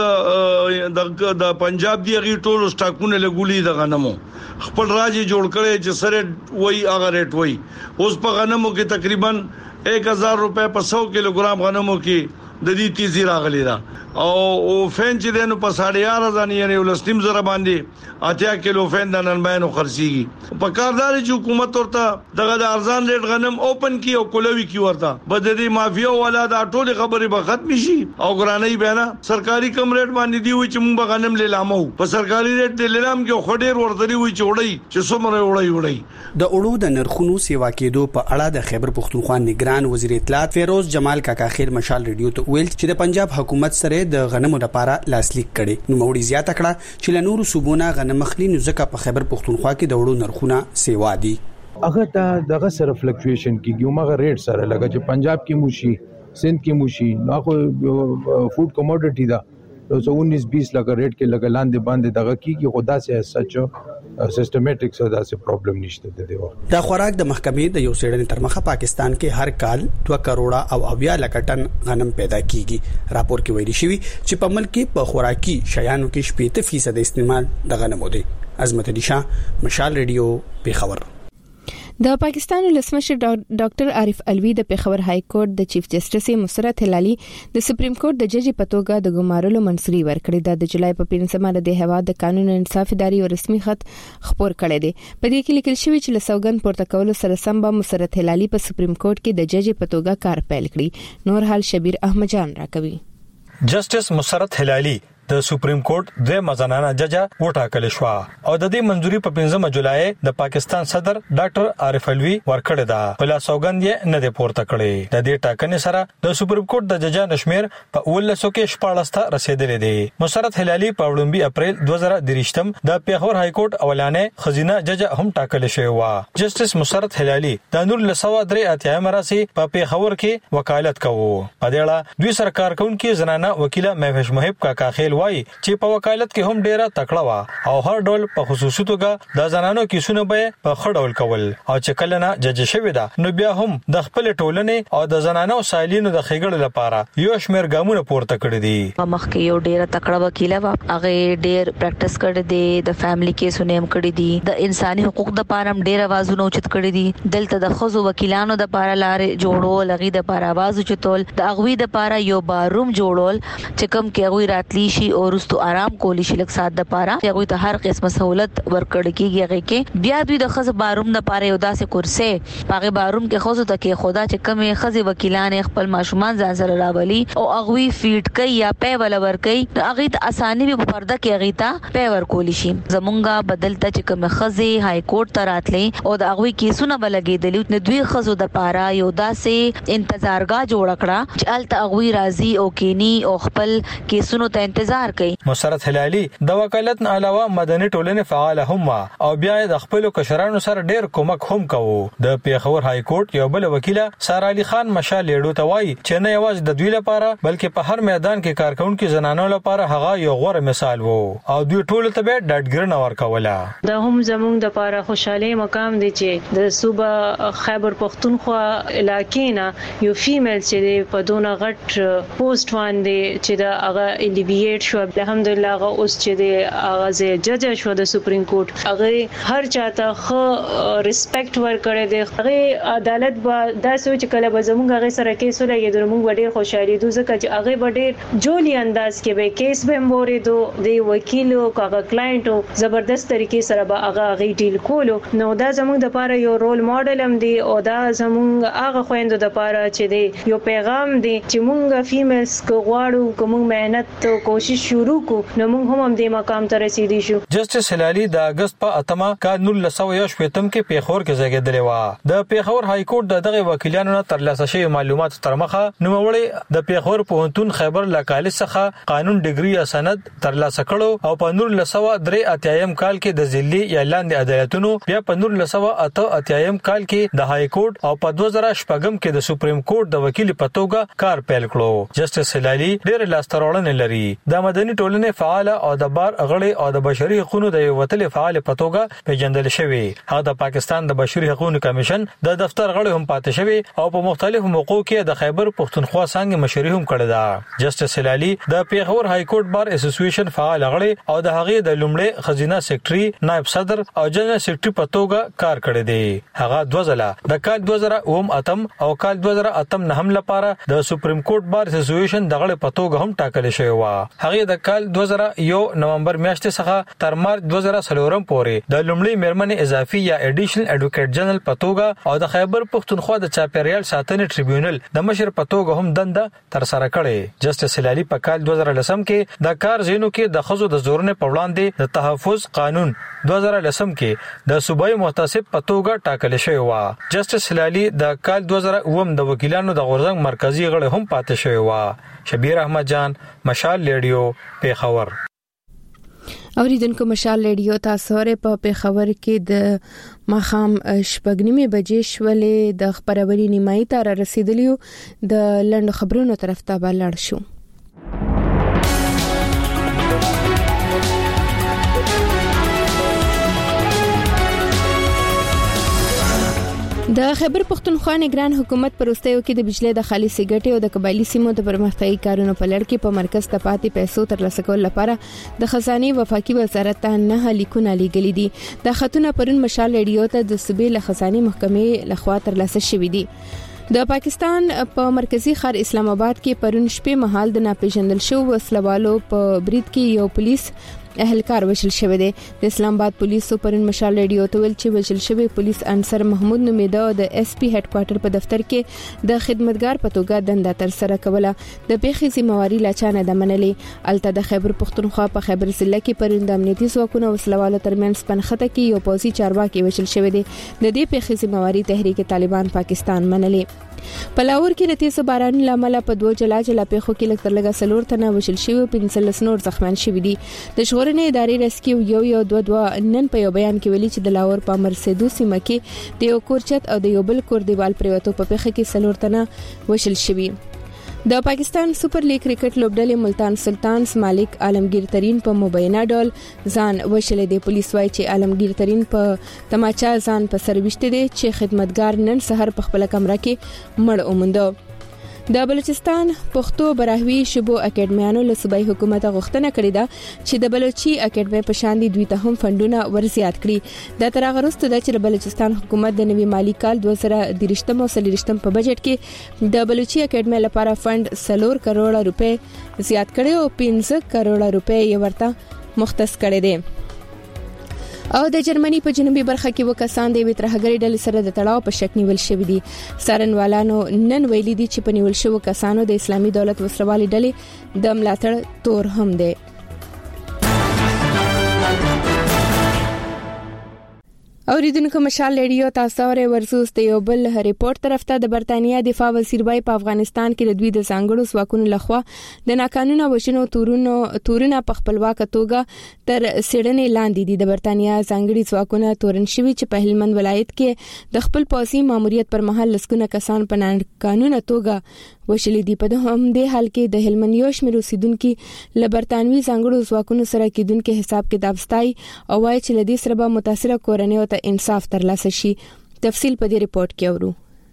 د د پنجاب دی غي ټول سټاکونه لګولي د غنمو خپل راځي جوړ کړي چې سره وای هغه ریټ وای اوس په غنمو کې تقریبا एक हज़ार रुपए په सौ किलोग्राम غنمو کې د دې تیزی راغلی دا او او فین چې دنه په ساڑھے یار ځان یې ولستیم زره باندې اتیا کیلو فین د نن باندې خرڅيږي په کاردار چې حکومت ورته دغه د ارزان ریټ غنم اوپن کی او کولوي کی ورته بددي مافیا والا دا ټول خبره به ختم شي او ګرانې بیان سرکاري کم ریټ باندې دی وي چې موږ غنم لیلامو په سرکاري ریټ د لیلام کې خډیر ورته وي چې وړي چې څومره وړي وړي. د اړو د نرخونو سیوا کېدو په اړه د خیبر پختونخوا نگران وزیر اطلاعات فیروز جمال کاکا خیر مشال ریډیو ته ویل چې د پنجاب حکومت سره د غنمو لپاره لاسلیک کړي. نو موړي زیاته کړه چې له نورو صوبونو غنم مخلي نو ځکه په خیبر پختونخوا کې د وړو نرخونه سیوا دي. هغه ته دغه سره فلکچویشن کیږي مګر ریټ سره لکه چې پنجاب کې موشي سند کې موشي نو خو فود کموډټي دا نو उन्नीस बीस لکه ریټ کې لګا لاندې باندې دغه کیږي خدا سه سچ سیستماتیک سره دا پرابلم نشته د دیو د خوراک د محکمې د یو سړنې تر مخه پاکستان کې هر کال دوه کروڑه او اویا لک ټن غنم پیدا کیږي راپور کې ویلي شوی چې په ملک کې په خوراکي شیانو کې شپږ فیصد استعمال د غنمو دی عظمت علي شاه مشال ریډیو پیښور د پاکستان ولسمشر ډاکټر عارف الوی د پیښور های کورټ د چیف جسټس مسرت هلالي د سپریم کورټ د جج په توګه د ګمارلو منصوري ورکړې د جولای په پنځمه د هوا د قانون انصاف اداري او رسمي خط خبر کړی دی په دې کې لیکل شوی چې لسوګن پورته کول سره سم به مسرت هلالي په سپریم کورټ کې د جج په توګه کار پیل کړي نور حال شبیر احمد جان راکوي جسټس مسرت هلالي د سپریم کورټ د مزنانه جج وټاکل شو او د دې منځوري په پنځمه جولای د پاکستان صدر ډاکټر عارف الوی ورکړه دا په لاسوګند یې نه دی پورته کړی د دې ټاکنې سره د سپریم کورټ د ججانو شمیر په ولسو کې شپږ ته رسیدلې دی مسرت هلالي په وړاندې اپریل دوه زره درېشتم د پیښور های کورټ اولانې خزینه جج هم ټاکل شوی و جسټس مسرت هلالي د نور لسوا درې اتیا مراسي په پیښور کې وکالت کوي په دې اړه دوی سرکار کونکي زنانه وکیله مهوش محب کاکا خیل وای چې په وکالت کې هم ډیره تکړه وا او هر ډول په خصوصي توګه د زنانو کیسونه به په خړول کول او چې کله نه جج شوی دا نو بیا هم د خپل ټولنې او د زنانو سایلینو د خېګړې لپاره یو شمیر ګامونه پورته کړی دي مخکې یو ډیره تکړه وکیله وا هغه ډیر پریکټیس کړی دی د فیملی کیسونه هم کړی دي د انساني حقوق د پاره هم ډیر आवाजونه اوچت کړی دي دلته د خزو وکیلانو د پاره لارې جوړول لغې د پاره आवाज اوچتول د اغوی د پاره یو باروم جوړول چې کوم کې اغوی راتلی شي او رستو آرام کولی شي لک سات د پاره هغه ته هر قسمه سہولت ورکړ کیږي هغه کې بیا دوی د خزه باروم د پاره یو داسې کرسي هغه باروم کې خزو ته کې خدا چې کمې خزه وکیلان خپل ماشومان ځان سره راولي او اغوی فیډ کوي یا پې ول ور کوي هغه ته اساني به پرده کې هغه ته پې ور کولی شي زمونږه بدلته چې کوم خزه های کورټ ته راتلې او د اغوی کیسونه بلګېدل نو دوی خزو د پاره یو داسې انتظارګاه جوړ کړه چې الته اغوی راضي او کینی او خپل کیسونو ته انتظار کوي مسرت هلالي د وکالت نه علاوه مدني ټولنې فعال هم او بیا د خپل کشرانو سره ډیر کومک هم کوي د پیښور های کورټ یو بل وکیله سارا علي خان مشال لیډو ته وایي چې نه یوازې د دوی لپاره بلکې په هر میدان کې کارکونکو زنانو لپاره هغه یو غوره مثال وو او دوی ټول ته به ډاډګرنه ورکوله دا هم زموږ د لپاره خوشاله مقام دی چې د صوبه خیبر پختونخوا علاقې نه یو فیمیل چې په دونه غټ پوسټ باندې چې دا هغه الیویټ شو الحمدلله هغه اوس چې دی هغه جج شو د سپریم کورټ هغه هر چاته خو ریسپیکټ ورکړي دی هغه عدالت به دا سوچ کله به زموږ هغه سره کیس ولګي د موږ ډېر خوشاله دي ځکه چې هغه ډېر جوړی انداز کې به کیس به موري دو دی وکیل او هغه کلاینټ زبردست طریقې سره به هغه غي ډیل کولو نو دا زموږ د لپاره یو رول ماډل هم دی او دا زموږ هغه خويندو د لپاره چې دی یو پیغام دی چې موږ فیمیلز کو غواړو کوم مهنت او کوشش شروع کو نو موږ هم دې مقام ته رسیدي شو جسټس هلالي د اگست په اتمه کال نور لسو یو شپږم کې پیښور کې زیږیدلی و د پیښور های کورټ د دغه وکیلانو نه ترلاسه شوی معلومات تر مخه نوموړي د پیښور پوهنتون خیبر له کالج څخه قانون ډیګري یا سند ترلاسه کړو او په نور لسو درې اتیایم کال کې د ضلعي یا لاندې عدالتونو بیا په نور لسو اته اتیایم کال کې د های کورټ او په دوه زره شپږم کې د سپریم کورټ د وکیل په توګه کار پیل کړو جسټس هلالي ډېر لاستهراوړنې لري د مدني ټولنې فعال او د بار غړي او د بشري حقوقو د وتل فعال په توګه پیژندل شوی هغه د پاکستان د بشري حقوقو کمیشن د دفتر غړي هم پاتې شوی او په مختلفو موقعو کې د خیبر پختونخوا څنګه مشري هم کړی دا جسټس هلالي د پیښور های کورټ بار اسوسییشن فعال غړي او د هغه د لومړي خزینه سیکریټري نائب صدر او جنرال سیکریټري په توګه کار کړی دی هغه دوه ځله د کال دوه زره اوم اتم او کال دوه زره اتم نه هم لپاره د سپریم کورټ بار اسوسییشن د غړي په توګه هم ټاکل شوی و هغه د کال دوه زره یو نومبر میاشتې څخه تر مارچ دوه زره څلورم پورې د لومړي میرمنې اضافي یا اډیشنل اډوکیټ جنرال په توګه او د خیبر پختونخوا د چاپیریال ساتنې ټریبیونل د مشر په توګه هم دنده تر سره کړې جسټس هلالي په کال دوه زره لسم کې د کار زینو کې د خزو د زورنې په وړاندې د تحفظ قانون دوه زره لسم کې د صوبایي محتسب په توګه ټاکل شوی و جسټس هلالي د کال دوه زره اووم د وکیلانو د غورځنګ مرکزی غړي هم پاتې شوی و شبیر احمد جان مشال ریډیو پیښور اوریدونکو مشال ریډیو تاسو په پیښور کې د ماخام شپږنیمه بجې شولې د خبروري نیمایي تر رسیدلیو د لند خبرونو طرف ته بلل شو. د خیبر پختونخوا نگران حکومت پروستیو کې د بجلی د خالصي ګټې او د قبایلی سیمو د پرمختګي کارونو په لړ کې په مرکز ته پاتې پیسو ترلاسه کول لپاره د خزانه وفاقي وزارت ته نه لیکونه لیږلي دي. د خاتون پرون مشال ریډیو ته د صوبې له خزانه محکمې لخوا ترلاسه شوې دي. د پاکستان په مرکزی ښار اسلام آباد کې پرون شپې مهال د ناپېژندل شو وسلوالو په برید کې یو پولیس اهلکار وشل شوی دی. د اسلام آباد پولیسو پرون مشال ریډیو ته ویل چې وشل شوی پولیس انصر محمود نومیده د اس پی هډ کوارټر په دفتر کې د خدمتګار په توګه دنده تر سره کوله. د پیښې ذمہواری لا چانه د منلې. الته د خیبر پختونخوا په خیبر ضلع کې پرون د امنیتي ځواکونو وسلوالو ترمنځ پنخته کې یو پوځي چارواکي وشل شوی دی. د دې پیښې ذمہواری تحریک طالبان پاکستان منلې. په لاهور کې د تیز باران لامل په دوه جلا جلا پیښو کې لکتر لګا سلور تنه وشل شوی او پنځلس نور زخمیان شوی دي. د ژغورنې ادارې رسکیو یو یو دوه دوه نن په یو بیان کې ویلي چې د لاهور په مرسیدو سیمه کې د یو کورچت او د یو بل کور دیوال پریوتو په پیښه کې سلور تنه وشل شوی. د پاکستان سپر لیګ کرکټ لوبډلې ملتان سلطانز مالک عالمگیر ترين په مبینه ډول ځان وشلې دی. پولیس وايي چې عالمگیر ترين په تماچا ځان په سرويشته دي چې خدمتګار نن سحر په خپل کمره کې مړ اومندو. د بلوچستان پښتو براهوي شبو اکیډمیانو له صوبایي حکومت غوښتنه کړې ده چې د بلوچي اکیډمي په شان دي دوی ته هم فندونه ورزيات کړي. د ترغرسته د چې بلوچستان حکومت د نوي مالی کال دوه زره درشتم او سلیشتم په بجټ کې د بلوچي اکیډمي لپاره فند سلور کروڑ روپے زیات کړي او پنځه کروڑ روپے یې ورته مختص کړي دي. او د جرمني په جنوبي برخه کې وکسان د ویترهګری ډلې سره د تړاو په شک نیول شوی دي. سارنوالانو نن ویلي دي چې په نیول شوو کسانو د اسلامي دولت وسروالي ډلې د ملاتړ تور هم دی. اوریدونکو مشال ریډیو تاسو اورئ ورزوس د یو بل ریپورت طرف ته د برتانیا دفاع وزیر بای په افغانستان کې د دوی د ځانګړو ځواکونو لخوا د ناقانونه وژنو تورونو تورونه په خپلواک توګه تر سړنې لاندې دي. د برتانیا ځانګړي ځواکونه تورن شوي چې په هلمند ولایت کې د خپل پوځي ماموریت پر مهال لسکونه کسان په ناقانونه توګه وشلې دي. په هم دې حال کې د هلمند یو شمېر اوسیدونکو له برتانوي ځانګړو ځواکونو سره کېدونکو حساب کتاب ستای او وايي چې لدې سره به متاثره کورنۍ او انصاف ترلاسه شي. تفصیل په دې ریپورت کې اورو.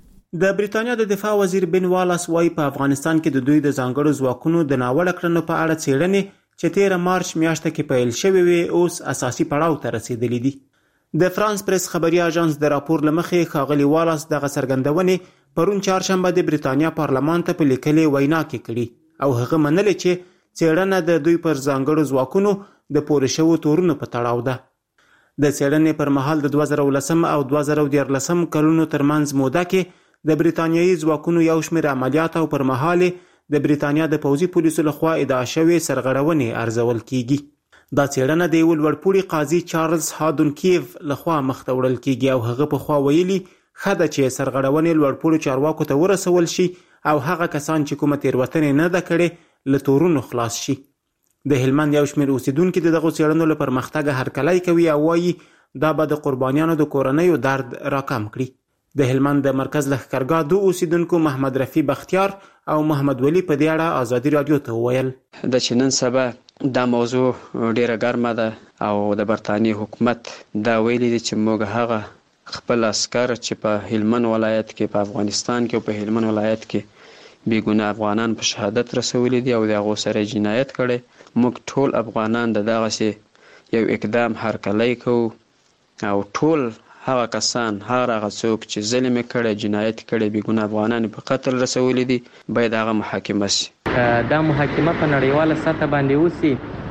د بریتانیا د دفاع وزیر بن والاس وايي په افغانستان کې د دوی د ځانګړو ځواکونو د ناوړه کړنو په اړه څېړنې چې تیر مارچ میاشته کې پیل شوې وي اوس اساسي پړاو ته رسیدلې دي. د فرانس پریس خبري اژانس د راپور لمخې ښاغلي والاس دغه څرګندونې پرون چهارشنبه د بریتانیا پارلمان ته په لیکلې وینا کې کړي او هغه منلې چې څېړنه د دوی پر ځانګړو ځواکونو د پورې شوو تورونو په تړاو ده. د څېړنې پر مهال د دوه زره ولسم او دوه زره دیارلسم کلونو ترمنځ موده کې د بریتانیایي ځواکونو یو شمېر عملیات او پر مهال د بریتانیا د پوځي پولیسو لخوا ادعا شوې سرغړونې ارزول کیږي. دا څېړنه د یو لوړپوړي قاضي چارلز هادونکیف لخوا مخته وړل کیږي او هغه په خوا ویلي ښه ده چې سرغړونې لوړپوړو چارواکو ته ورسول شي او هغه کسان چې کومه تېروتنې نه ده کړې له تورونو خلاص شي. د هلمند یو شمېر اوسیدونکو د دغه څېړنو له پرمختګ هرکلی کوي او وایي دا به د قربانیانو د کورنیو درد راکم کړي. د هلمند د مرکز لښکرګاه دوه اوسیدونکو محمد رفیع بختیار او محمد ولی په دې اړه ازادي رادیو ته وویل د چې نن سبا دا موضوع ډیره ګرمه ده او د برتانیې حکومت دا ویلي دي چې موږ هغه خپل عسکر چې په هلمند ولایت کې په افغانستان کې او په هلمند ولایت کې بیګونه افغانان په شهادت رسولي دي او د هغو سره جنایت کړی. موږ ټول افغانان د دغسې یو اقدام هرکلی کوو او ټول هغه کسان هغه هغه څوک چې ظلم یې کړی جنایت کړی بیګونه افغانان په قتل رسولي دي باید هغه محاکمه شي. دا محاکمه په نړیواله سطح باندې وسي.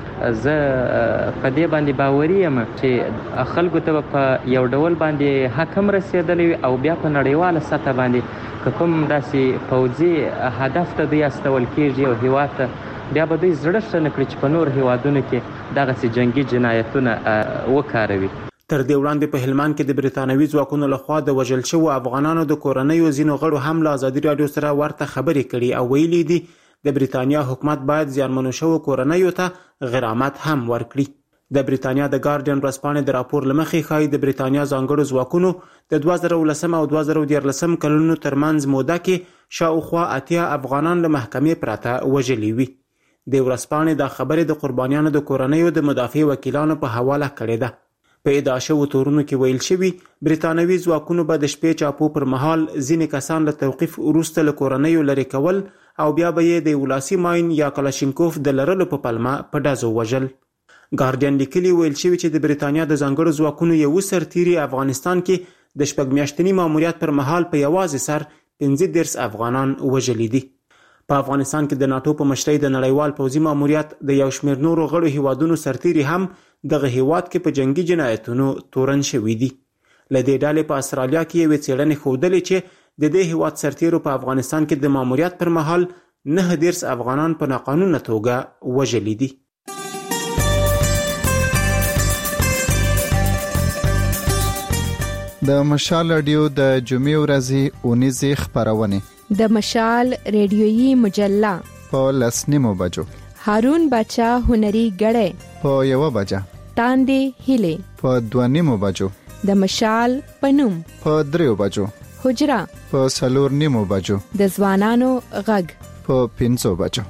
زه په دې باندې باوري یم چې خلکو ته په یو ډول باندې حق هم رسېدلی وي او بیا په نړیواله سطح باندې که کوم داسې پوځي هدف ته دوی استول کېږي او هېواد ته بیا به دوی زړه ښه نه کړي چې په نور هېوادونو کې دغسې جنګي جنایتونه وکاروي. تر دې وړاندې په هلمند کې د بریتانوي ځواکونو لخوا د وژل شوو افغانانو د کورنیو ځینو غړو هم له ازادي راډیو سره ورته خبرې کړي او ویلي دي د بریتانیا حکومت باید زیانمنو شوو کورنیو ته غرامت هم ورکړي. د بریتانیا د ګارډین ورځپاڼې د راپور لمخې ښایي د بریتانیا ځانګړو ځواکونو د دوه زره ولسم او دوه زره دیارلسم کلونو ترمنځ موده کې شاوخوا اتیا افغانان له محکمې پرته وژلي وي. د ورځپاڼې دا خبرې د قربانیانو د کورنیو د مدافع وکیلانو په حواله کړې ده. په ادعا شوو تورونو کې ویل شوي بریتانوي ځواکونو به د شپې چاپو پر مهال ځینې کسان له توقیف وروسته له کورنیو لرې کول او بیا به یې د ولاسي ماین یا کلاشینکوف د لرلو په پلمه په ډزو وژل. ګارډین لیکلي ویل شوي چې د بریتانیا د ځانګړو ځواکونو یو سرتیري افغانستان کې د شپږ میاشتني ماموریت پر مهال په یوازې سر پنځه دېرش افغانان وژلي دي. په افغانستان کې د ناتو په مشرۍ د نړیوال پوځي ماموریت د یو شمېر نورو غړو هیوادونو سرتیري هم دغه هیواد کې په جنگي جنایتونو تورن شوي دي. له دې ډلې په استرالیا کې یوې څېړنې ښودلې چې د دې هیواد سرتیرو په افغانستان کې د ماموریت پر مهال نه دېرش افغانان په ناقانونه توګه وژلي دي. د مشال رادیو د جمعې ورځې اونیزې خبرونه د مشال ریډیویي مجله په لسنیمو بجو، هارون بچا هنري غړې په یو بجه، تاندې هیله په دوه بجو، د مشال پنوم په دریو بجو، حجرا په سلور نیمو بجو، د ځوانانو غږ په پنځو بجو.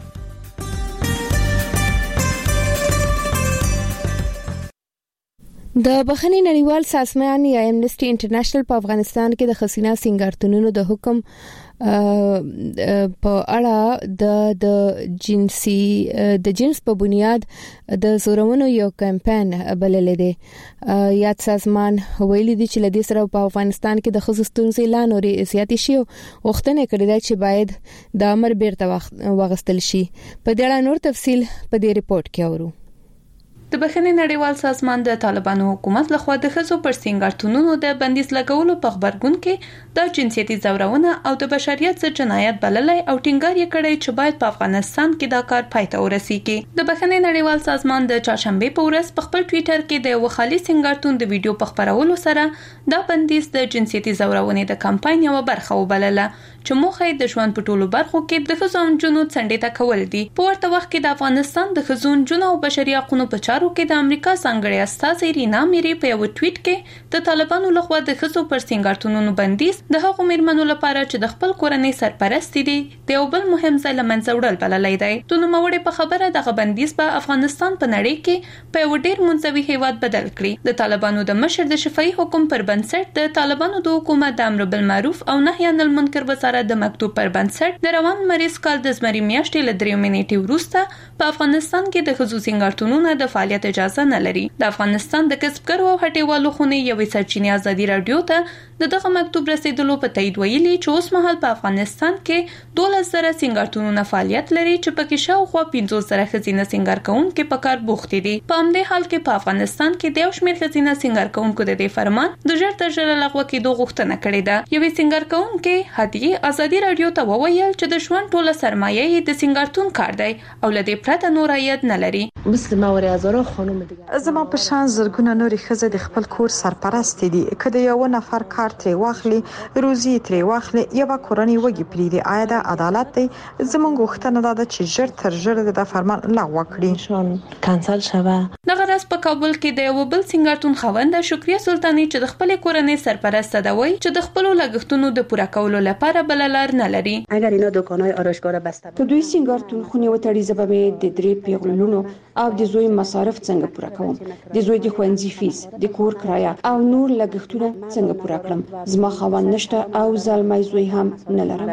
د بخښنې نړیوال سازمان یا امنسټي انټرنیشنل په افغانستان کې د خسینه سنگارتونونو د حکم په اړه د د جنسي د جنس په بنیاد د زورونو یو کمپاین بللې دی. یاد سازمان ویلي دی چې لدې سره په افغانستان کې د خصوصي ستونزې لا نورې زیاتې شي او وختونه کړي دا چې باید د امر بیرته واغستل شي. په دې اړه نور تفصيل په دې ریپورت کې اورو. د بخښنې نړیوال سازمان د طالبانو حکومت لخوا د ښځو پر سنگارتونونو د بندیز لګولو په خبرګون کې د جنسیتي زورونه او د بشریت ضد جنایت بللای او ټینګار یې کړی چې باید په افغانستان کې دا کار پای ته ورسیږي. د بخښنې نړیوال سازمان د چهارشنبه په ورځ په خپل ټوئیټر کې د وخالي سنگارتون د ویډیو په خبرولو سره دا بندیز د جنسیتي زورونې د کمپاین یو برخه وبلله چې موخه د ژوند په ټولو برخو کې د ښځو او نجونو څنډې ته کول دي. په ورته وخت کې د افغانستان د ښځو نجونو او بشري حقوقو په چارو کې د امریکا ځانګړي استازي رینا میری په یو ټویټ کې د طالبانو لخوا د ښځو پر سنگارتونونو بندیز د هغو میرمنو لپاره چې د خپل کورنۍ سرپرست دي د یو بل مهم ځای له منځه وړل بللی دی. د نوموړي په خبره دغه بندیز په افغانستان په نړۍ کې په یو ډیر منځوي هیواد بدل کړي. د طالبانو د مشر د شفاهي حکم پر بنسټ د طالبانو د حکومت د امر بالمعروف او نهي عن المنکر وزارت د مکتوب پر بنسټ د روان مریض کال د زمري میاشتې له دریو منېټې وروسته په افغانستان کې د ښځو سنگارتونونو د فعالیت اجازه نه لري. د افغانستان د کسبګرو او هټیوالو خونې یوې سرچینې ازادي رادیو ته د دغه مکتوب رسیدلو په تایید ویلي چې اوس مهال په افغانستان کې دولس زره سنگارتونونه فعالیت لري چې پکې شاوخوا پنځوس زره ښځینه سنگار کوونکې په کار بوختې دي. په همدې حال کې په افغانستان کې د یو شمېر ښځینه سنگار کوونکو د دې فرمان د ژر تر ژره لغوه کېدو غوښتنه کړې ده. یوې سنگار کوونکې هدیې ازادي رادیو ته وویل چې د ژوند ټوله سرمایه یې د سنگارتون کار دی او له دې پرته نور عاید نه لري. مثل ماوري هزاره خانم دیگه زما په شان زرګونه نورې ښځې د خپل کور سرپرست دي. کله یو نفر کار ترې واخلي، روزي ترې واخلي، یو کورنۍ وږي پریږدي. آیا دا عدالت دی؟ زموږ غوښتنه ده چې ژر تر ژره د فرمان لغوه کړي، شان کانسل شوه. دغه ورځ په کابل کې د یو بل سنگارتون خاوند شکریه سلطانی چې د خپل کورنۍ سرپرست ده وایي چې د خپل لګښتونو د پوره کولو لپاره بل لار نه لري. اگر اینا دکان‌های آرایشگاه بسته په دوی سنگارتون خونې وتړي، زبې د درې پیغلونو او د زوی مصارف څنګه پوره کوم، د زوی د ښوونځي فیس، د کور کرایه او نور لګښتونه څنګه پوره کړم. زما خاوند نشته او زلمی زوی هم نه لرم.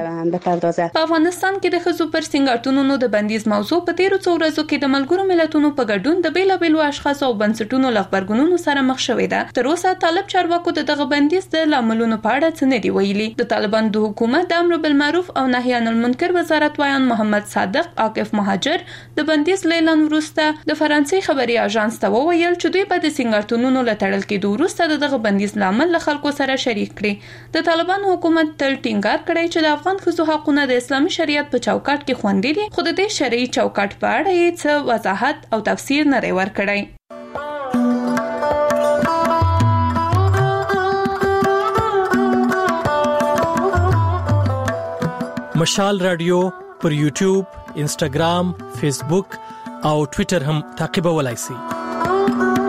په افغانستان کې د ښځو پر سنگارتونونو د بندیز موضوع په تیرو څو ورځو کې د ملګرو ملتونو په ګډون د بیلابیلو اشخاصو او بنسټونو له غبرګونونو سره مخ شوې ده. تر اوسه طالب چارواکو د دغه بندیز د لاملونو په اړه څه نه دی ویلي. د طالبانو د حکومت د امر بالمعروف او نهي عن المنکر وزارت وایان محمد صادق عاکف مهاجر د بندیز اعلان وروسته د فرانسې خبري اژانس ته وویل چې دوی به د سنگارتونونو له تړل کېدو وروسته دغه بندیز لامل له خلکو سره شریک کړي. د طالبانو حکومت تل ټینګار کړی چې د افغان ښځو حقونه د اسلامي شریعت په چوکاټ کې خوندي دي، خو د دې شرعي چوکاټ په اړه یې څه وضاحت او تفسیر نه دی ورکړی. مشال رادیو پر یوټیوب، انسټاګرام، فیسبوک او ټوئیټر هم تعقیبولای شئ.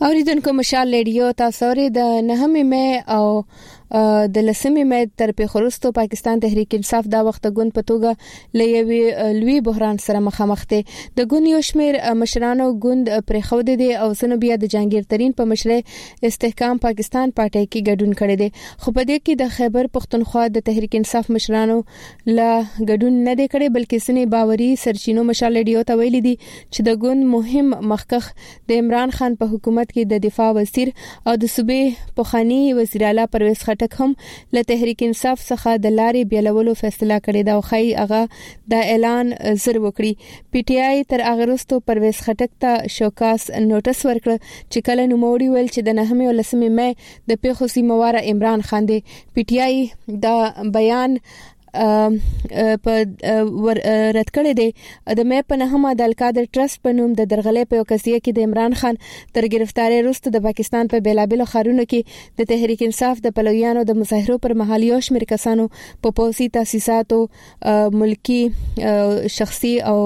اوریدونکو مشال ریډیو تاسو لري د نهمې مې او د لسمې مې تر پیښورستو پاکستان تحریک انصاف دا وخت غون په توګه لوی لوی بحران سره مخامخ دي د غون یو شمیر مشرانو غوند پرې خو دي او سن بیا د جهانگیر ترين په مشره استحکام پاکستان پارټي کې ګډون کړي دي خو په دې کې د خیبر پختونخوا د تحریک انصاف مشرانو لا ګډون نه دي کړي بلکې سنې باوري سرچینو مشال ریډیو ته ویلي دي چې د غون مهم مخکخ د عمران خان په حکومت کې د دفاع وزیر او د صوبې پوخانی وزیر اعلی پرویز خټک هم له تحریک انصاف څخه د لارې بیلولو فیصله کړې ده او خی هغه د اعلان زر وکړي پی ټی آی تر اغرستو پرویز خټک ته شوکاس نوټس ورکړ چې کله نوموړي ویل چې د نهمې او لسمې مې د پیښو سیمواره عمران خان دی پی ټی آی دا بیان په رد کړی دی د مې په نهمه د القادر ټرست په نوم د درغلې په وکاسیه کې د عمران خان تر گرفتاری وروسته د پاکستان په بیلابلو خارونو کې د تحریک انصاف د پلویانو د مظاهرو پر مهال یو شمېر کسانو په پوسي تاسیساتو ملکی شخصي او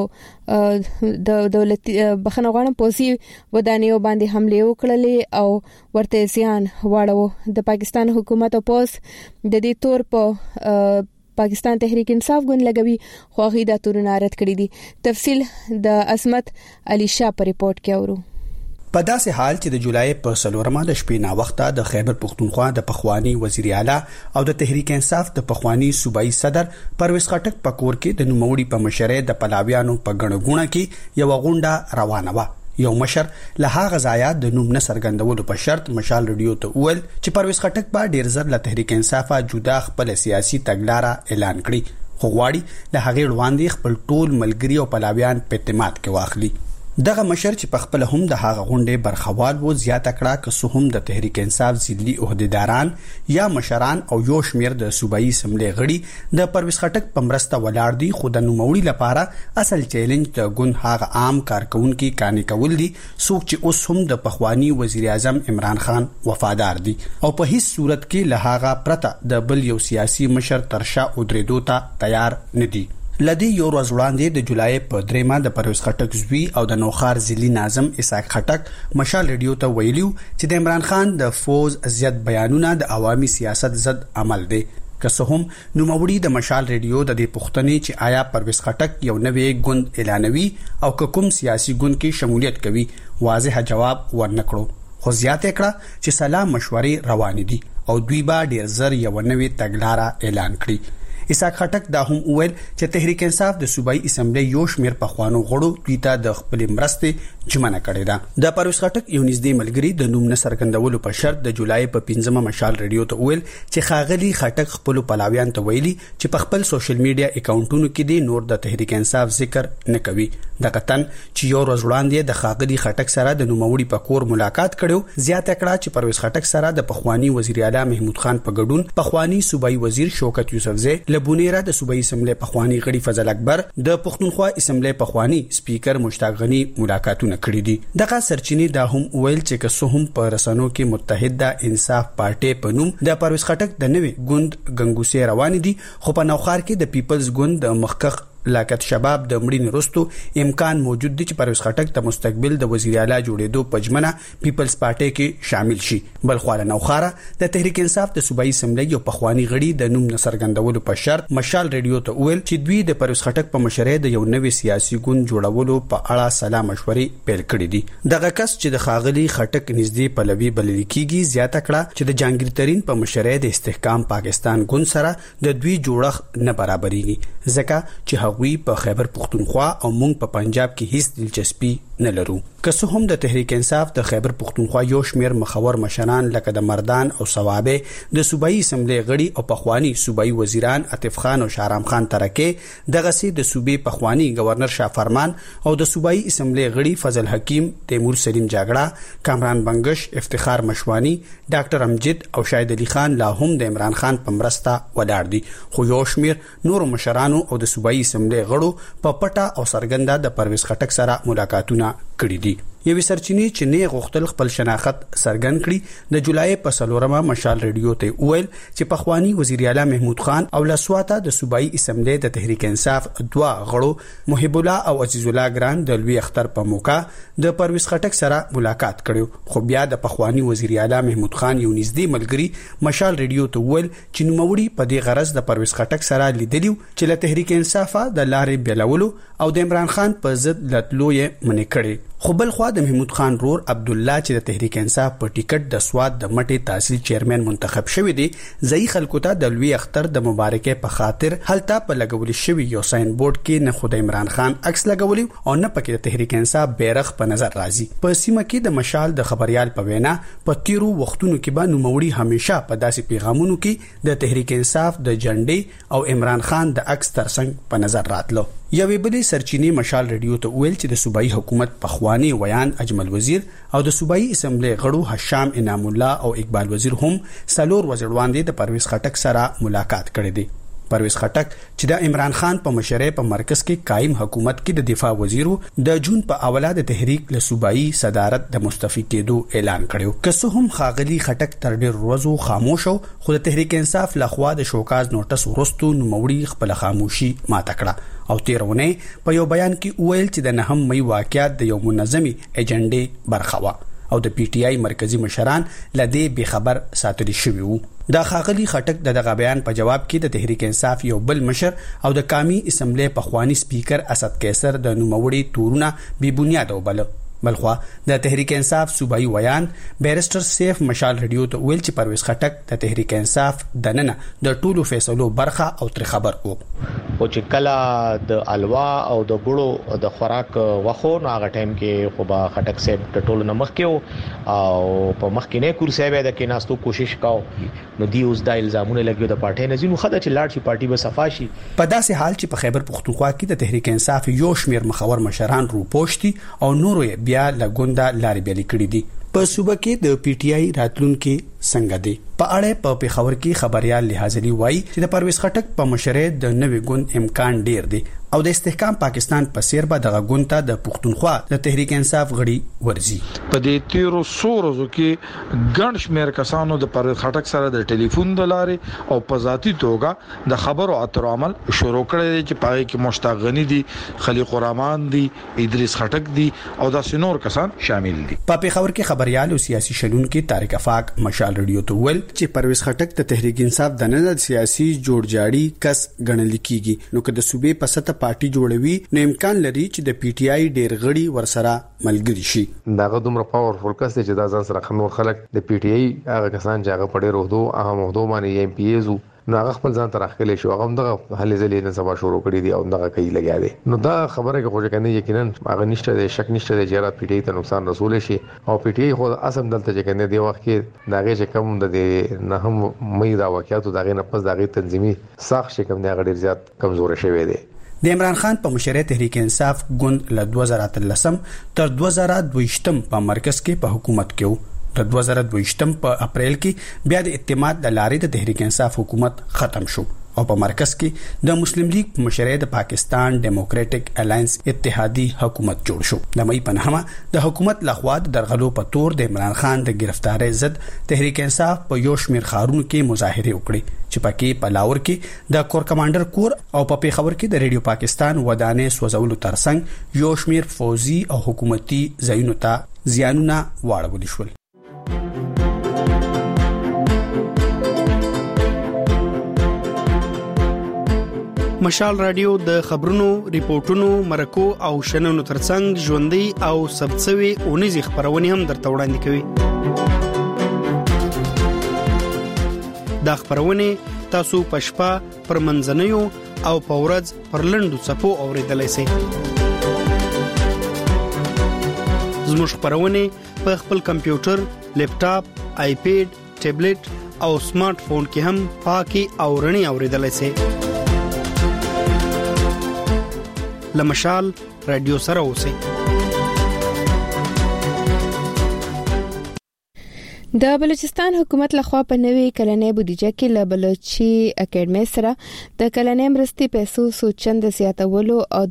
د دولت بخنه غواړم پوسي ودانیو باندې حمله وکړلې او ورته زیان واړو د پاکستان حکومت او پوس د دې تور په پاکستان تحریک انصاف ګوند لګوي خو هغه د تورن رد کړی دي تفصیل د عصمت علي شاه په ریپورت کې اورو په داسې حال چې د جولای په سلورمه د شپې نا وخته د خیبر پختونخوا د پخوانی وزیر اعلی او د تحریک انصاف د پخوانی صوبایي صدر پرویز خټک په کور کې د نوموړي په مشره د پلاویانو په غنغونه کې یو غونډه روانه و یو مشر له هغه ځایه د نوم نه څرګندولو په شرط مشال ریډیو ته وویل چې پرویز خټک په ډیر زر له تحریک انصاف جدا خپل سیاسي تګلارې اعلان کړي خو غواړي له هغه وړاندې خپل ټول ملګری او پلاویان په اعتماد کې واخلي دغه مشر چې په خپل هم د هغه غونډې برخوال وو زیاته کړه که سو هم د تحریک انصاف ځلي عہدیداران یا مشران او یو شمیر د صوبایي سملې غړي د پرویز خټک په مرسته ولاړ دي خو د نوموړي لپاره اصل چیلنج د ګون هغه عام کارکونکو کاني کول دي څوک چې اوس هم د پخوانی وزیر اعظم عمران خان وفادار دي او په هیڅ صورت کې له هغه پرته د بل یو سیاسي مشر ترشا او درېدو ته تیار نه دي لدی یو ورځ وړاندې د جولای په دریمه د پرویز خټک زوی او د نوخار ضلعي ناظم اسحاق خټک مشال ریډیو ته ویلیو چې د عمران خان د فوز زیات بیانونه د عوامي سیاست ضد عمل دي که څه هم نوموړي د مشال ریډیو د دې پوښتنې چې آیا پرویز خټک یو نوې ګوند اعلانوي او کوم سیاسي ګوند کې شمولیت کوي واضح جواب ورنکړو خو زیاته کړه چې سلام مشورې روان دي او دوی به ډیر زر یو نوې تګلارې اعلان کړي اسحاق خټک دا هم وویل چې تحریک انصاف د صوبایي اسمبلی یو شمیر په خوانو غړو دوی ته د خپل مرستې جمعنه کړې ده د پرویز خټک یو نږدې ملګری د نوم نه څرګندولو په شرط د جولای په پنځمه مشال ریډیو ته ویل چې خاغلی خټک خپل پلاویان ته ویلي چې په خپل سوشل میډیا اکاونټونو کې د نور د تحریک انصاف ذکر نه کوي د قطن چې یو ورځ وړاندې د خاغلی خټک سره د نوموړي په کور ملاقات کړو زیاته کړه چې پرویز خټک سره د پخوانی وزیر اعلی محمود خان په ګډون پخوانی صوبایي وزیر شوکت یوسفزئی بونیرا د صوبایي اسمبلی پخوانی غړي فضل اکبر د پښتونخوا اسمبلی پخوانی سپیکر مشتاق غنی ملاقاتونه کړي دي دغه سرچینې دا هم ویل چې که څه هم په رسنو کې متحده انصاف پارټي په نوم د پرویز خټک د نوې ګوند غنګوسه روان دي خو په نوخار کې د پیپلز ګوند د مخکخ لاکت شباب د مړینې وروسته امکان موجود دی چې پرویز خټک د مستقبل د وزیر اعلی جوړېدو پجمنه پیپلز پارټي کې شامل شي بل خو له نوخاره د تحریک انصاف د صوبایي اسمبلی یو پخوانی غړي د نوم نصرګندولو په شرط مشال ریډیو ته ویل چې دوی د پرویز خټک په مشرۍ د یو نوې سیاسي ګوند جوړولو په اړه سلا مشورې پیل کړې دي دغه کس چې د خاغلی خټک نږدې پلوي بلل کیږي زیاته کړه چې د جهانگیر ترين په مشرۍ د استحکام پاکستان ګوند سره د دوی جوړښت نه برابرېږي ځکه چې وی په خیبر پختونخوا او مونږ په پنجاب کې هیڅ دلچسپي نه لرو که څه هم د تحریک انصاف د خیبر پختونخوا یو شمیر مخور مشران لکه د مردان او ثوابه د صوبایي اسمبلی غړي او پخوانی صوبایي وزیران عاطف خان او شهرام خان ترکه دغه سي د صوبې پخوانی گورنر شاه فرمان او د صوبایي اسمبلی غړي فضل حکیم تیمور سلیم جاګړه کامران بنگش افتخار مشوانی ډاکټر امجد او شاهد علي خان لا هم د عمران خان په مرسته ولاړ دي خو یو شمیر نور مشرانو او د صوبایي اسمبلی غړو په پټه او سرګنده د پرویز خټک سره ملاقاتونه کړي دي یوې سرچینې چې نه غوښتل خپل شناخت څرګند کړي د جولای په څلورمه مشال ریډیو ته وویل چې پخوانی وزیر اعلی محمود خان او لسواته د صوبایي اسمبلی د تحریک انصاف دوا غړو محب الله او عزیز الله ګران د لوی اختر په موقع د پرویز خټک سره ملاقات کړو خو بیا د پخوانی وزیر اعلی محمود خان یو نږدې ملګری مشال ریډیو ته وویل چې نوموړي په دې غرض د پرویز خټک سره لیدلیو چې له تحریک انصاف د لارې بیلولو او د عمران خان په ضد لټلو یې منې کړي خو بل خو د محمود خان رور عبد الله چې د تحریک انصاف په ټیکټ د سواد د مټي تحصیل چیرمن منتخب شوی دی ځای خلکو ته د لوی اختر د مبارکۍ په خاطر هلته په لګول شوی یو ساين بورډ کې نه خود عمران خان عکس لګولی او نه پکې د تحریک انصاف بیرغ په نظر راځي په سیمه کې د مشال د خبريال په وینا په تیرو وختونو کې به نوموړي همیشه په داسې پیغامونو کې د تحریک انصاف د جنډې او عمران خان د عکس ترڅنګ په نظر راتلو یوې بلې سرچینې مشال ریډیو ته ویل چې د صوبایي حکومت پخوانی ویان اجمل وزیر او د صوبایي اسمبلی غړو هشام انعام الله او اقبال وزیر هم سالور وزیروان دي د پرویز خټک سره ملاقات کړي دي پرویز خټک چې د عمران خان په مشرۍ په مرکز کې قائم حکومت کې د دفاع وزیرو د جون په اوله د تحریک له صوبایي صدارت د مستعفي کېدو اعلان کړو که څه هم خاغلی خټک تر ډېر ورځو خاموش او خو د تحریک انصاف لخوا د شوکاز نوټس ورستو نوموړي خپل خاموشي ماته کړه او تیرونه په یو بیان کې ویل چې د نهم مې واقعیت د یو منظمي ایجنډې برخه و او د پی ټی آی مرکزی مشران لدی به خبر ساتلی شوی وو دا خاغلی خټک د دغه بیان په جواب کې د تحریک انصاف یو بل مشر او د قومي اسمبلی پخوانی سپیکر اسد قیصر د نوموړي تورونه بی بنیاد وبله بلخوا د تحریک انصاف صوبایي ویان بیرستر سیف مشال ریډیو ته ویل چې پرویز خټک د تحریک انصاف د نن د ټولو فیصلو برخه او تر خبر وو او چې کله د الوا او د ګړو د خوراک وخو نو هغه ټایم کې خو با خټک صاحب د ټولو نمخ کې او په مخ کې نه کورسي به د کې ناستو کوشش کاو نو دی اوس د الزامونه لګیو د پارټي نه ځینو خدای چې لاړ شي پارټي به صفاشي په داسې حال چې په خیبر پختونخوا کې د تحریک انصاف یو شمیر مخور مشران رو پوښتي او نورو بیا لګوندا لارې بیل کړې دي په صوبه کې د پی ټی آی راتلونکو څنګه دی په اړه په پیښور کې خبريال لحاظلی وایي چې د پرویز خټک په مشرۍ د نوې ګوند امکان ډیر دی او د استحکام پاکستان په سیر به دغه ګوند ته د پښتونخوا د تحریک انصاف غړي ورزي په دې تیرو سورزو کې ګڼ شمېر کسانو د پرویز خټک سره د ټلیفون د لارې او په ذاتی توګه د خبرو اترو عمل شروع کړی چې پای کې مشتاق غنی دي خلیق الرحمن دي ادریس خټک دي او د سينور کسان شامل دي په پیښور کې خبريال او سیاسي شلون کې طارق افاق مشال ریډیو ته ویل چې پرویز خټک د تحریک انصاف د نن سیاسي جوړجاړي کس ګڼل کیږي نو که د صوبې په سطح پارټي جوړوي نو امکان لري چې د پی ټی آی ډیر غړي ورسره ملګری شي داغه دومره پاورفل کس چې دا ځان سره خنور خلک د پی ټی آی هغه کسان چې هغه پړې روحدو هغه موضوع باندې ایم پی ایز نو هغه خپل ځان ترخلې شو هغه دغه هلې زلې نه سبا شروع کړی دی او دغه کوي لګیا دی نو دا خبره کې خوږه کنه یقینا هغه نشته د شک نشته د جرات پی ټی آی ته نقصان رسول شي او پی ټی آی خو اسم دلته چې کنه دی وخت کې داغه چې کم د نه هم مې دا واقعیت دغه نه پس دغه تنظیمي ساخت چې کم دی هغه ډیر زیات کمزور شوی دی د عمران خان په مشرۍ تحریک انصاف ګوند له دوه زره اتلسم تر دوه زره دویشتم په مرکز کې په حکومت کې وو د دوه زره دویشتم په اپریل کې بیا د اعتماد د لارې د تحریک انصاف حکومت ختم شو او په مرکز کې د مسلم لیگ په مشرۍ د پاکستان ډیموکراټک الاینس اتحادی حکومت جوړ شو د مې په نهمه د حکومت لخوا د درغلو په تور د عمران خان د گرفتاری ضد تحریک انصاف په یو شمیر خارونو کې مظاهره وکړي چې پکې په لاور کې د کور کمانډر کور او په پیښور کې د ریډیو پاکستان ودانې سوځولو ترڅنګ یو شمیر فوزي او حکومتي ځایونو ته زیانونه واړول شول مشال رادیو د خبرونو ریپورتونو مرکو او شننو ترڅنګ ژوندۍ او سبڅوي اونیزي خبرونه هم درته وړاندې کوي دا خبرونه تاسو پښپا پر منځنیو او پورز پر لندو صفو اوریدلای شئ زموږ خبرونه په خپل کمپیوټر لیپټاپ آیپیډ ټابلیټ او سمارټ فون کې هم پاکي او رڼي اوریدلای شئ لمشال رادیو سره اوسئ د بلوچستان حکومت لخوا په نوې کلنۍ بودیجه کې له بلوچي اکیډمي سره د کلنۍ مرستې پیسو سوچند زیاتولو او د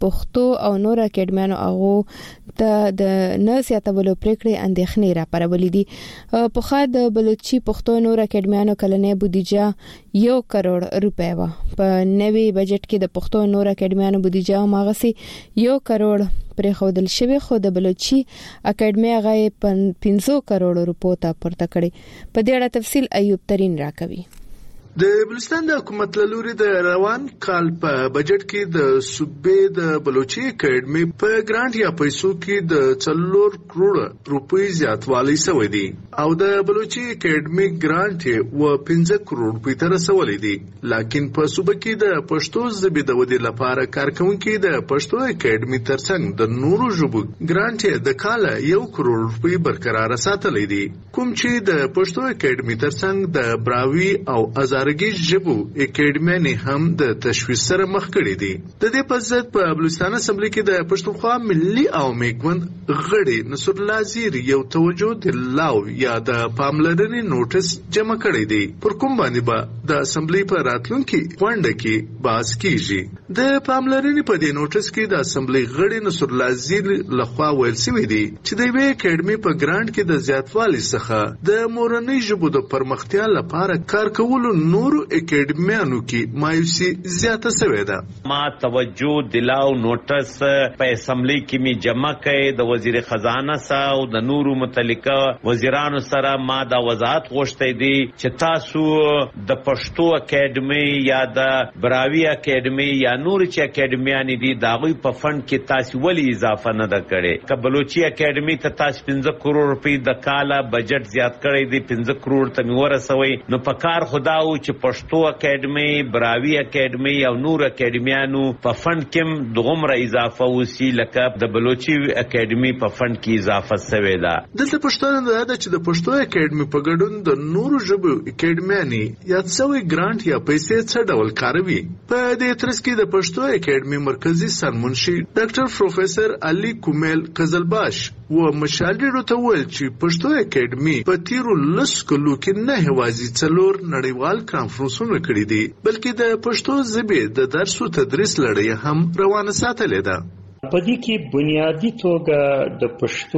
پښتو او نور اکیډمیانو هغه ته د نسیاتولو پریکړې اندېښنې را پرولې دي. په خا د بلوچي پښتو نور اکیډمیانو کلنې بودیجه یو کروڑ روپیا و. په نوي بجټ کې د پښتو نور اکیډمیانو بودیجه ماغسي یو کروڑ پرې خودل شوی، خو د بلوچي اکیډمي هغه پنځه کروڑ روپو ته پورته کړي. په دې اړه تفصیل ایوب ترين راکوي. د بلوچستان د حکومت له لوري د روان کال په بجټ کې د صوبې د بلوچي اکیډمي په ګرانټ یا پیسو کې د څلور کروڑ روپۍ زیاتوالی شوی دی او د بلوچي اکیډمي ګرانټ و پنځه کروڑ روپۍ ته رسولې دي. لکه په صوبې کې د پښتو ژبې د ودې لپاره کارکونکو د پښتو اکیډمي ترڅنګ د نورو ژبو ګرانټ د کال یو کروڑ روپۍ برقرار ساتلې دي، کوم چې د پښتو اکیډمي ترڅنګ د براوي او ازارګي ژبو اکیډمي هم د تشویش سره مخ کړي دي. د دې په ضد په بلوچستان اسمبلی کې د پښتونخوا ملي او میګوند غړي نصر الله زیر یو توجه د لاو یا د پاملرنې نوټس جمع کړی دی، پر کوم باندې به د اسمبلی په راتلونکي غونډه کې باز کیږي. د پاملرنې په دې نوټس کې د اسمبلی غړي نصر الله زیر لخوا ویل شوی دی چې د وی اکیډمي په ګرانټ کې د زیاتوالي څخه د مورنۍ ژبو د پرمختیا لپاره کار کولو نورو اکیډمیانو کې مایوسي زیاته شوې ده. ما توجه دلاو نوټس په اسمبلی کې می جمع کړي د وزیر خزانه سره او د نورو متعلقه وزیرانو سره. ما دا وضاحت غوښتي دي چې تاسو د پښتو اکیډمي یا د براوي اکیډمي یا نور چې اکیډمیان دي دا غوي په فند کې تاسو ولی اضافه نه ده کړې. ک بلوچي اکیډمي ته تاسو پنځه کروڑ روپۍ د کاله بجټ زیات کړی دی، پنځه کروڑ ته می ورسوي. نو په کار خدا او چې پښتو اکیډمي، براوي اکیډمي او نور اکیډمیانو په فند کې دغمره اضافه وسی لکه د بلوچي اکیډمي په فند کې اضافه شوې ده. دلته پښتون دا ده چې د پښتو اکیډمي په ګډون د نورو ژبو اکیډمیاني یا څوي ګرانټ یا پیسې څه ډول کاروي. په دې ترڅ کې د پښتو اکیډمي مرکزی سرمنشي ډاکټر پروفیسور علي کومل قزلباش و مشالډو ته ویل چې پښتو اکیډمي په تیرو لس کلو کې نه هوازي څلور نړیوال کانفرنسونه کړي دي، بلکې د پښتو ژبې د درس او تدریس لړۍ هم روانه ساتلې ده. په دې کې بنیادی توګه د پښتو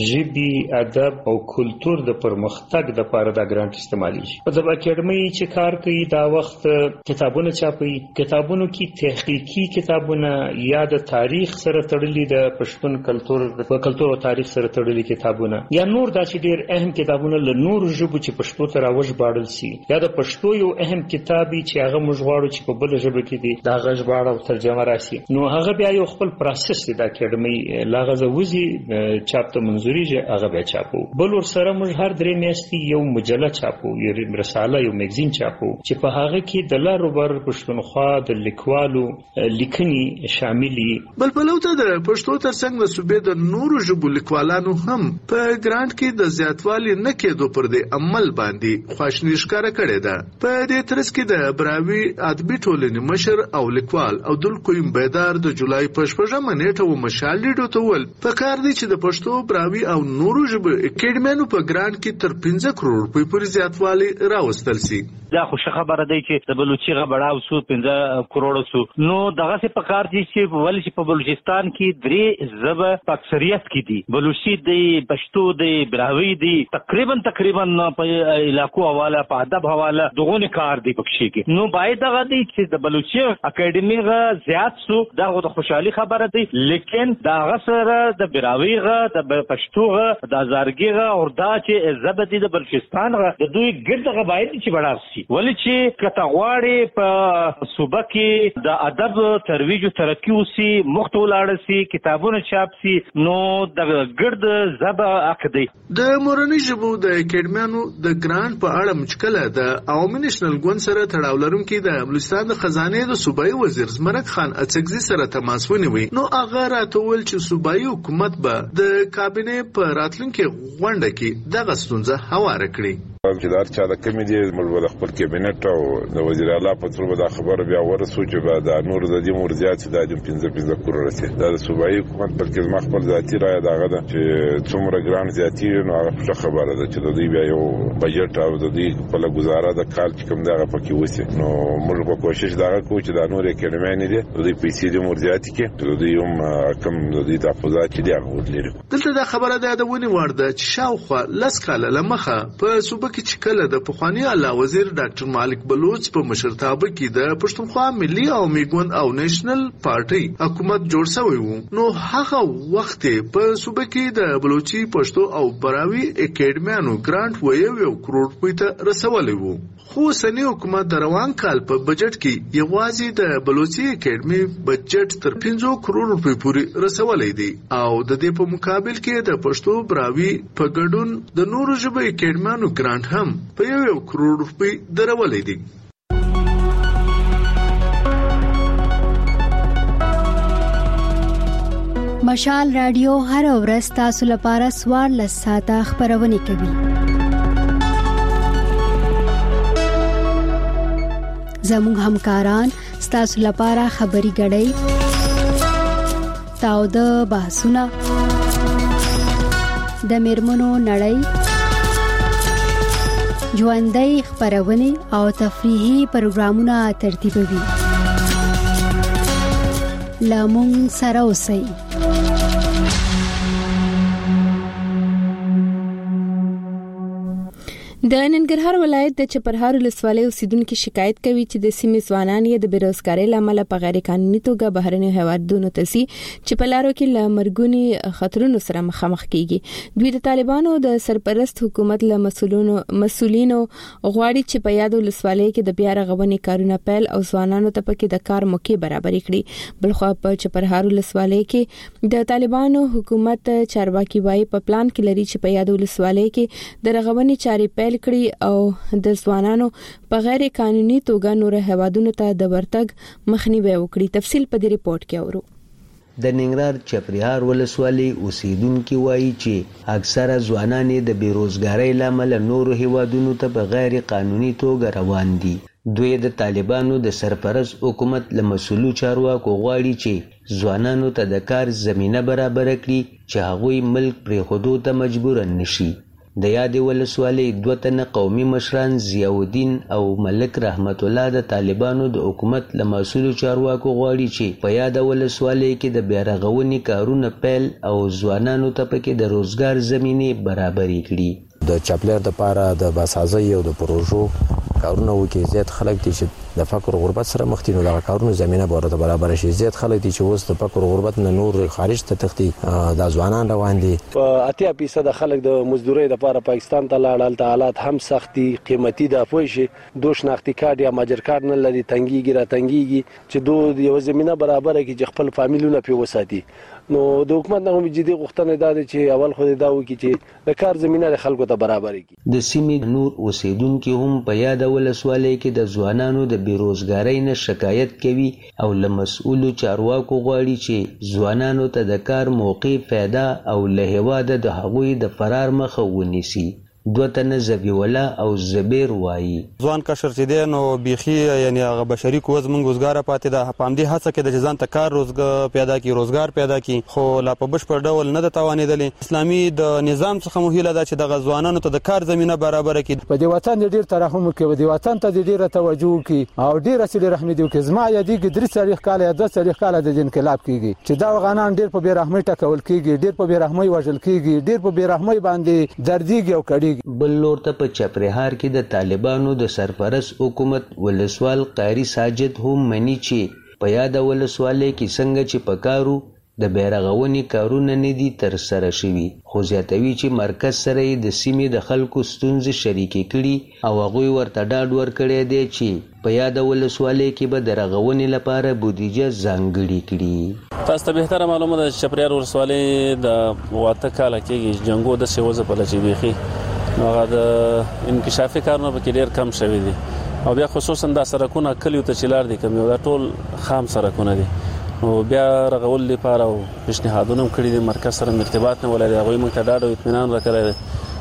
ژبې ادب او کلچر د پرمختګ لپاره د ګرانټ استعمالي شي. په دغه اکیډمي چې کار کوي دا وخت کتابونه چاپي، کتابونو کې تحقیقي کتابونه یا د تاریخ سره تړلي د پښتون کلچر د کلچر او تاریخ سره تړلي کتابونه یا نور دا چې ډېر اهم کتابونه له نور ژبو چې پښتو ته راوځ باړل شي یا د پښتو یو اهم کتابي چې هغه موږ غواړو چې په بل ژبه کې دی دا غږ باړه او ترجمه راشي، نو هغه بیا یو خپل پروسس د اکیډمي لاغه وزي چاپ ته منځوري هغه بیا چاپو. بل ور سره موږ هر درې میاشتې یو مجله چاپو، یو رساله، یو میگزین چاپو چې په هغه کې د لارو بر پښتونخوا د لیکوالو لیکني شاملي. بل په لوته د پښتو ترڅنګ د صوبې د نورو ژبو لیکوالانو هم په ګرانټ کې د زیاتوالي نه کېدو پر دې عمل باندې خواشنی ښکاره کړې ده. په دې ترڅ کې د براوي ادبي ټولنې مشر او لیکوال عبدالقیوم بیدار د جولای په شپږمه نیټه و مشالډو ته ول په کار دی چې د پښتو، براوي او نورو ژبو اکیډمیانو په ګرانټ کې تر پنځه کروڑ روپۍ پورې زیاتوالی راوستل سي. دا خو ښه خبره دی چې د بلوچي غبړاو سو پنځه کروڑ سو. نو دغه څه په کار دي چې ولې چې په بلوچستان کې درې ژبه په اکثریت کې دي، بلوچي دی، پښتو دی، براوي دی، تقریبا تقریبا په علاقو حواله په ادب حواله دغه کار دی پکې کې. نو باید دغه دی چې د بلوچي اکیډمي غا زیات سو دا د خوشحالي خبره دی، لیکن دا غسر د براوی غا د پښتو غا د ازارګي غا او دا چې زبدي د بلوچستان غا د دوی ګرد غبایل چې بڑا سي ولی چې کټغواړي په صوبه کې د ادب ترویج او ترقی وسی مخته ولاړ سي، کتابونه چاپ سي، نو د ګرد زبا عقدي. د مورنۍ ژبو د اکیډمیانو د ګرانټ په اړه مشکله د عوامي نېشنل ګوند سره تړاو لرونکي د بلوچستان د خزانه د صوبایي وزیر زمرک خان اڅکزي سره تماس ونیوي. نو هغه راټول چې صوبایي حکومت به د کابینې په راتلونکي غونډه کې دغه ستونزه هواره کړي. چې دا چا د کمیډي مل خپل کابینټ او د وزیر اعلی په تر به خبر بیا ورسو چې به د نور د دې مرزيات د دې پنځه پنځه کور رسي دا د صوبایي حکومت پر کې ما خپل ذاتی رائے داغه ده چې څومره ګران زیاتی نو هغه خبره ده چې د دې بیا یو بجټ او د دې په لګزاره د کال چې کوم دغه پکې وسی نو موږ په کوشش دا کوو چې د نور کلمې نه دي د دې پیسې د مرزيات کې د دې یوم کم د دې تحفظات چې دی هغه لري. دلته دا خبره ده د ونی ورده چې شاوخوا لس کاله لمخه په صوبه کې چې کله د پخوانی اعلی وزیر ډاکټر مالک بلوچ په مشرتابه کې د پښتونخوا ملي او میګوند او نېشنل پارټي حکومت جوړ شوی وو نو هغه وخت په صوبه کې د بلوچي پښتو او براوي اکیډمیانو ګرانټ ویو یو کروڑ روپۍ ته رسولې وو خو سنی حکومت د روان کال په بجټ کې یوازې د بلوچي اکیډمي بجټ تر پنځه کروڑ روپۍ پورې رسولې دي او د دې په مقابل کې د پښتو براوي په ګډون د نورو ژبو اکیډمیانو ګرانټ هم په یو یو کروڑ روپۍ درولې دي. مشال رادیو هر ورځ تاسو لپاره سوار لساته خبرونه کوي. زموږ همکاران ستاسو لپاره خبري غړي تاو د بحثونه د میرمنو نړۍ ژوندۍ خبرونه او تفریحي پروګرامونه ترتیبوي. لامون سره اوسئ. د ننګرهار ولایت د چپرهار ولسوالۍ اوسیدونکو شکایت کوي چې د سیمې ځوانان یې د بیروزګارۍ لامل په غیر قانوني توګه بهرنیو هیوادونو ته ځي چې په لارو کې له مرګونی خطرونو سره مخامخ کیږي. دوی د طالبانو د سرپرست حکومت له مسولونو مسولینو غواړي چې په یاد ولسوالۍ کې د بیا رغونې کارونه پیل او ځوانانو ته پکې د کار موقع برابر کړي. بلخو په چپرهار ولسوالۍ کې د طالبانو حکومت چارواکي وايي په پلان کې لري چې په یاد ولسوالۍ کې د رغونې چارې پیل کړي او د ځوانانو په غیر قانوني توګه نور هیوادونو ته د ورتګ مخنیوي وکړي. تفصیل په دې ریپورت کې اورو. د ننګرهار چپرهار ولسوالۍ اوسیدونکو وایي چې اکثره ځوانان د بیروزګارۍ لامل نور هیوادونو ته په غیر قانوني توګه روان دي. دوی د طالبانو د سرپرست حکومت له مسؤلو چارواکو غواړي چې ځوانانو ته د کار زمينه برابر کړي چې هغوی ملک پرېښودو ته مجبور نشي. د یاد ولسوالۍ دوه تنه قومي مشران ضیاءالدین او ملک رحمت الله د طالبانو د حکومت له مسؤلو چارواکو غواړي چې په یاد ولسوالۍ کې د بیارغونې کارونه پیل او ځوانانو ته پکې د روزګار زمینه برابر کړي. د چاپلر د پاره د باسازۍ او د پروژو کارونه وکړي. زیات خلک دي چې د فقر او غربت سره مخ دي نو د کارونو زمينه برابر برابر شي. زیات خلک دي چې اوس د فقر او غربت نه نور خارج ته تختی د ځوانان روان دي. په اتیا فیصد خلک د مزدورۍ لپاره پاکستان ته لاړل. حالات هم سختي قیمتي د پوښي دوه شناختی کارت یا ماجر کارت نه لري. تنګيږي را تنګيږي چې دوه یو زمينه برابر کې چې خپل فامیلونه په وساتي. نو د حکومت نه جدي غوښتنه ده چې اول خو دا وکړي چې د کار زمينه د خلکو ته برابر کړي. د سیمې نور اوسیدونکو هم په یاد ولسوالۍ کې د ځوانانو د بیروزګارۍ نه شکایت کوي او له مسؤلو چارواکو غواړي چې ځوانانو ته د کار موقع پیدا او له هواده د هغوی د فرار مخه ونیسي. دوه تنه زبی ولا او زبیر وایي ځوان کشر چې دی نو بيخي یعنی هغه بشري کوز مونږ روزګار پاتې ده. پام دې هڅه کې د ځان ته کار روزګار پیدا کی روزګار پیدا کی خو لا په بشپړ ډول نه د توانېدل. اسلامي د نظام څخه مهیله ده چې د ځوانانو ته د کار زمينه برابر کړي. په دې وطن ډیر ترحم کوي. د وطن ته ډیره توجه کوي او ډیره سړي رحم دي کوي. زما یادې کې درې تاریخ کال یا د تاریخ کال د انقلاب کیږي چې دا غنان ډیر په بیرحمۍ ټکول کیږي. ډیر په بیرحمۍ وژل کیږي. ډیر په بیرحمۍ باندې درديږي او کړي. بل لور ته په چپرهار کې د طالبانو د سرپرست حکومت ولسوال قاری ساجد هم مني چې په یاد ولسوالۍ کې څنګه چې پکارو د بیرغونی کارونه نه دي تر سره شوي. خو زیاتوي چې مرکز سره د سیمې د خلکو ستونزې شریکې کړي او هغوی ورته ډاډ ورکړی دی چې په یاد ولسوالۍ کې به د رغونې لپاره بودیجه ځانګړې کړي. تاسو ته بهتره معلومه ده چې چپرهار ولسوالۍ د واته کال کې جنگو د سیوزه په لچې بيخي نو هغه د انکشافي کارونه په کې ډېر کم شوي دي او بیا خصوصا د سرکونه کلیو ته چلار دي کوم یو دا ټول خام سرکونه دي. نو بیا رغول لپاره او پیشنهادونه کړی دي. مرکز سره ارتباط نه ولري. هغه موږ ته ډاډ او اطمینان راکړی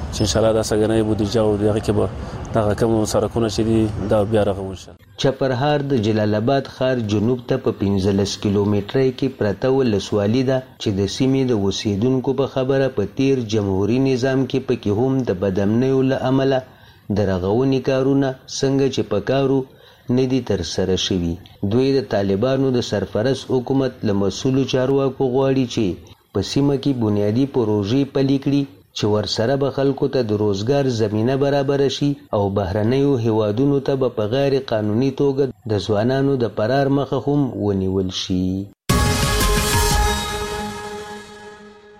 چې ان شاء الله دا سګنې بودیجه او دغه کې به دا کوم سرکونه چې دي دا بیا رغول شي. چپرهار د جلال آباد ښار جنوب ته په پنځلس کیلومترۍ کې پرته ولسوالي ده چې د سیمې د اوسیدونکو په خبره په تیر جمهوریت نظام کې پکې هم د بدامنیو له امله د رغونې کارونه څنګه چې پکارو ندي تر سره شوي. دوی د طالبانو د سرپرست حکومت له مسؤلو چارواکو غواړي چې په سیمه کې بنیادی پروژې پلي کړي چې ورسره به خلکو ته د روزګار زمینه برابر شي او بهرنیو هیوادونو ته به په غیر قانوني توګه د ځوانانو د فرار مخه هم ونیول شي.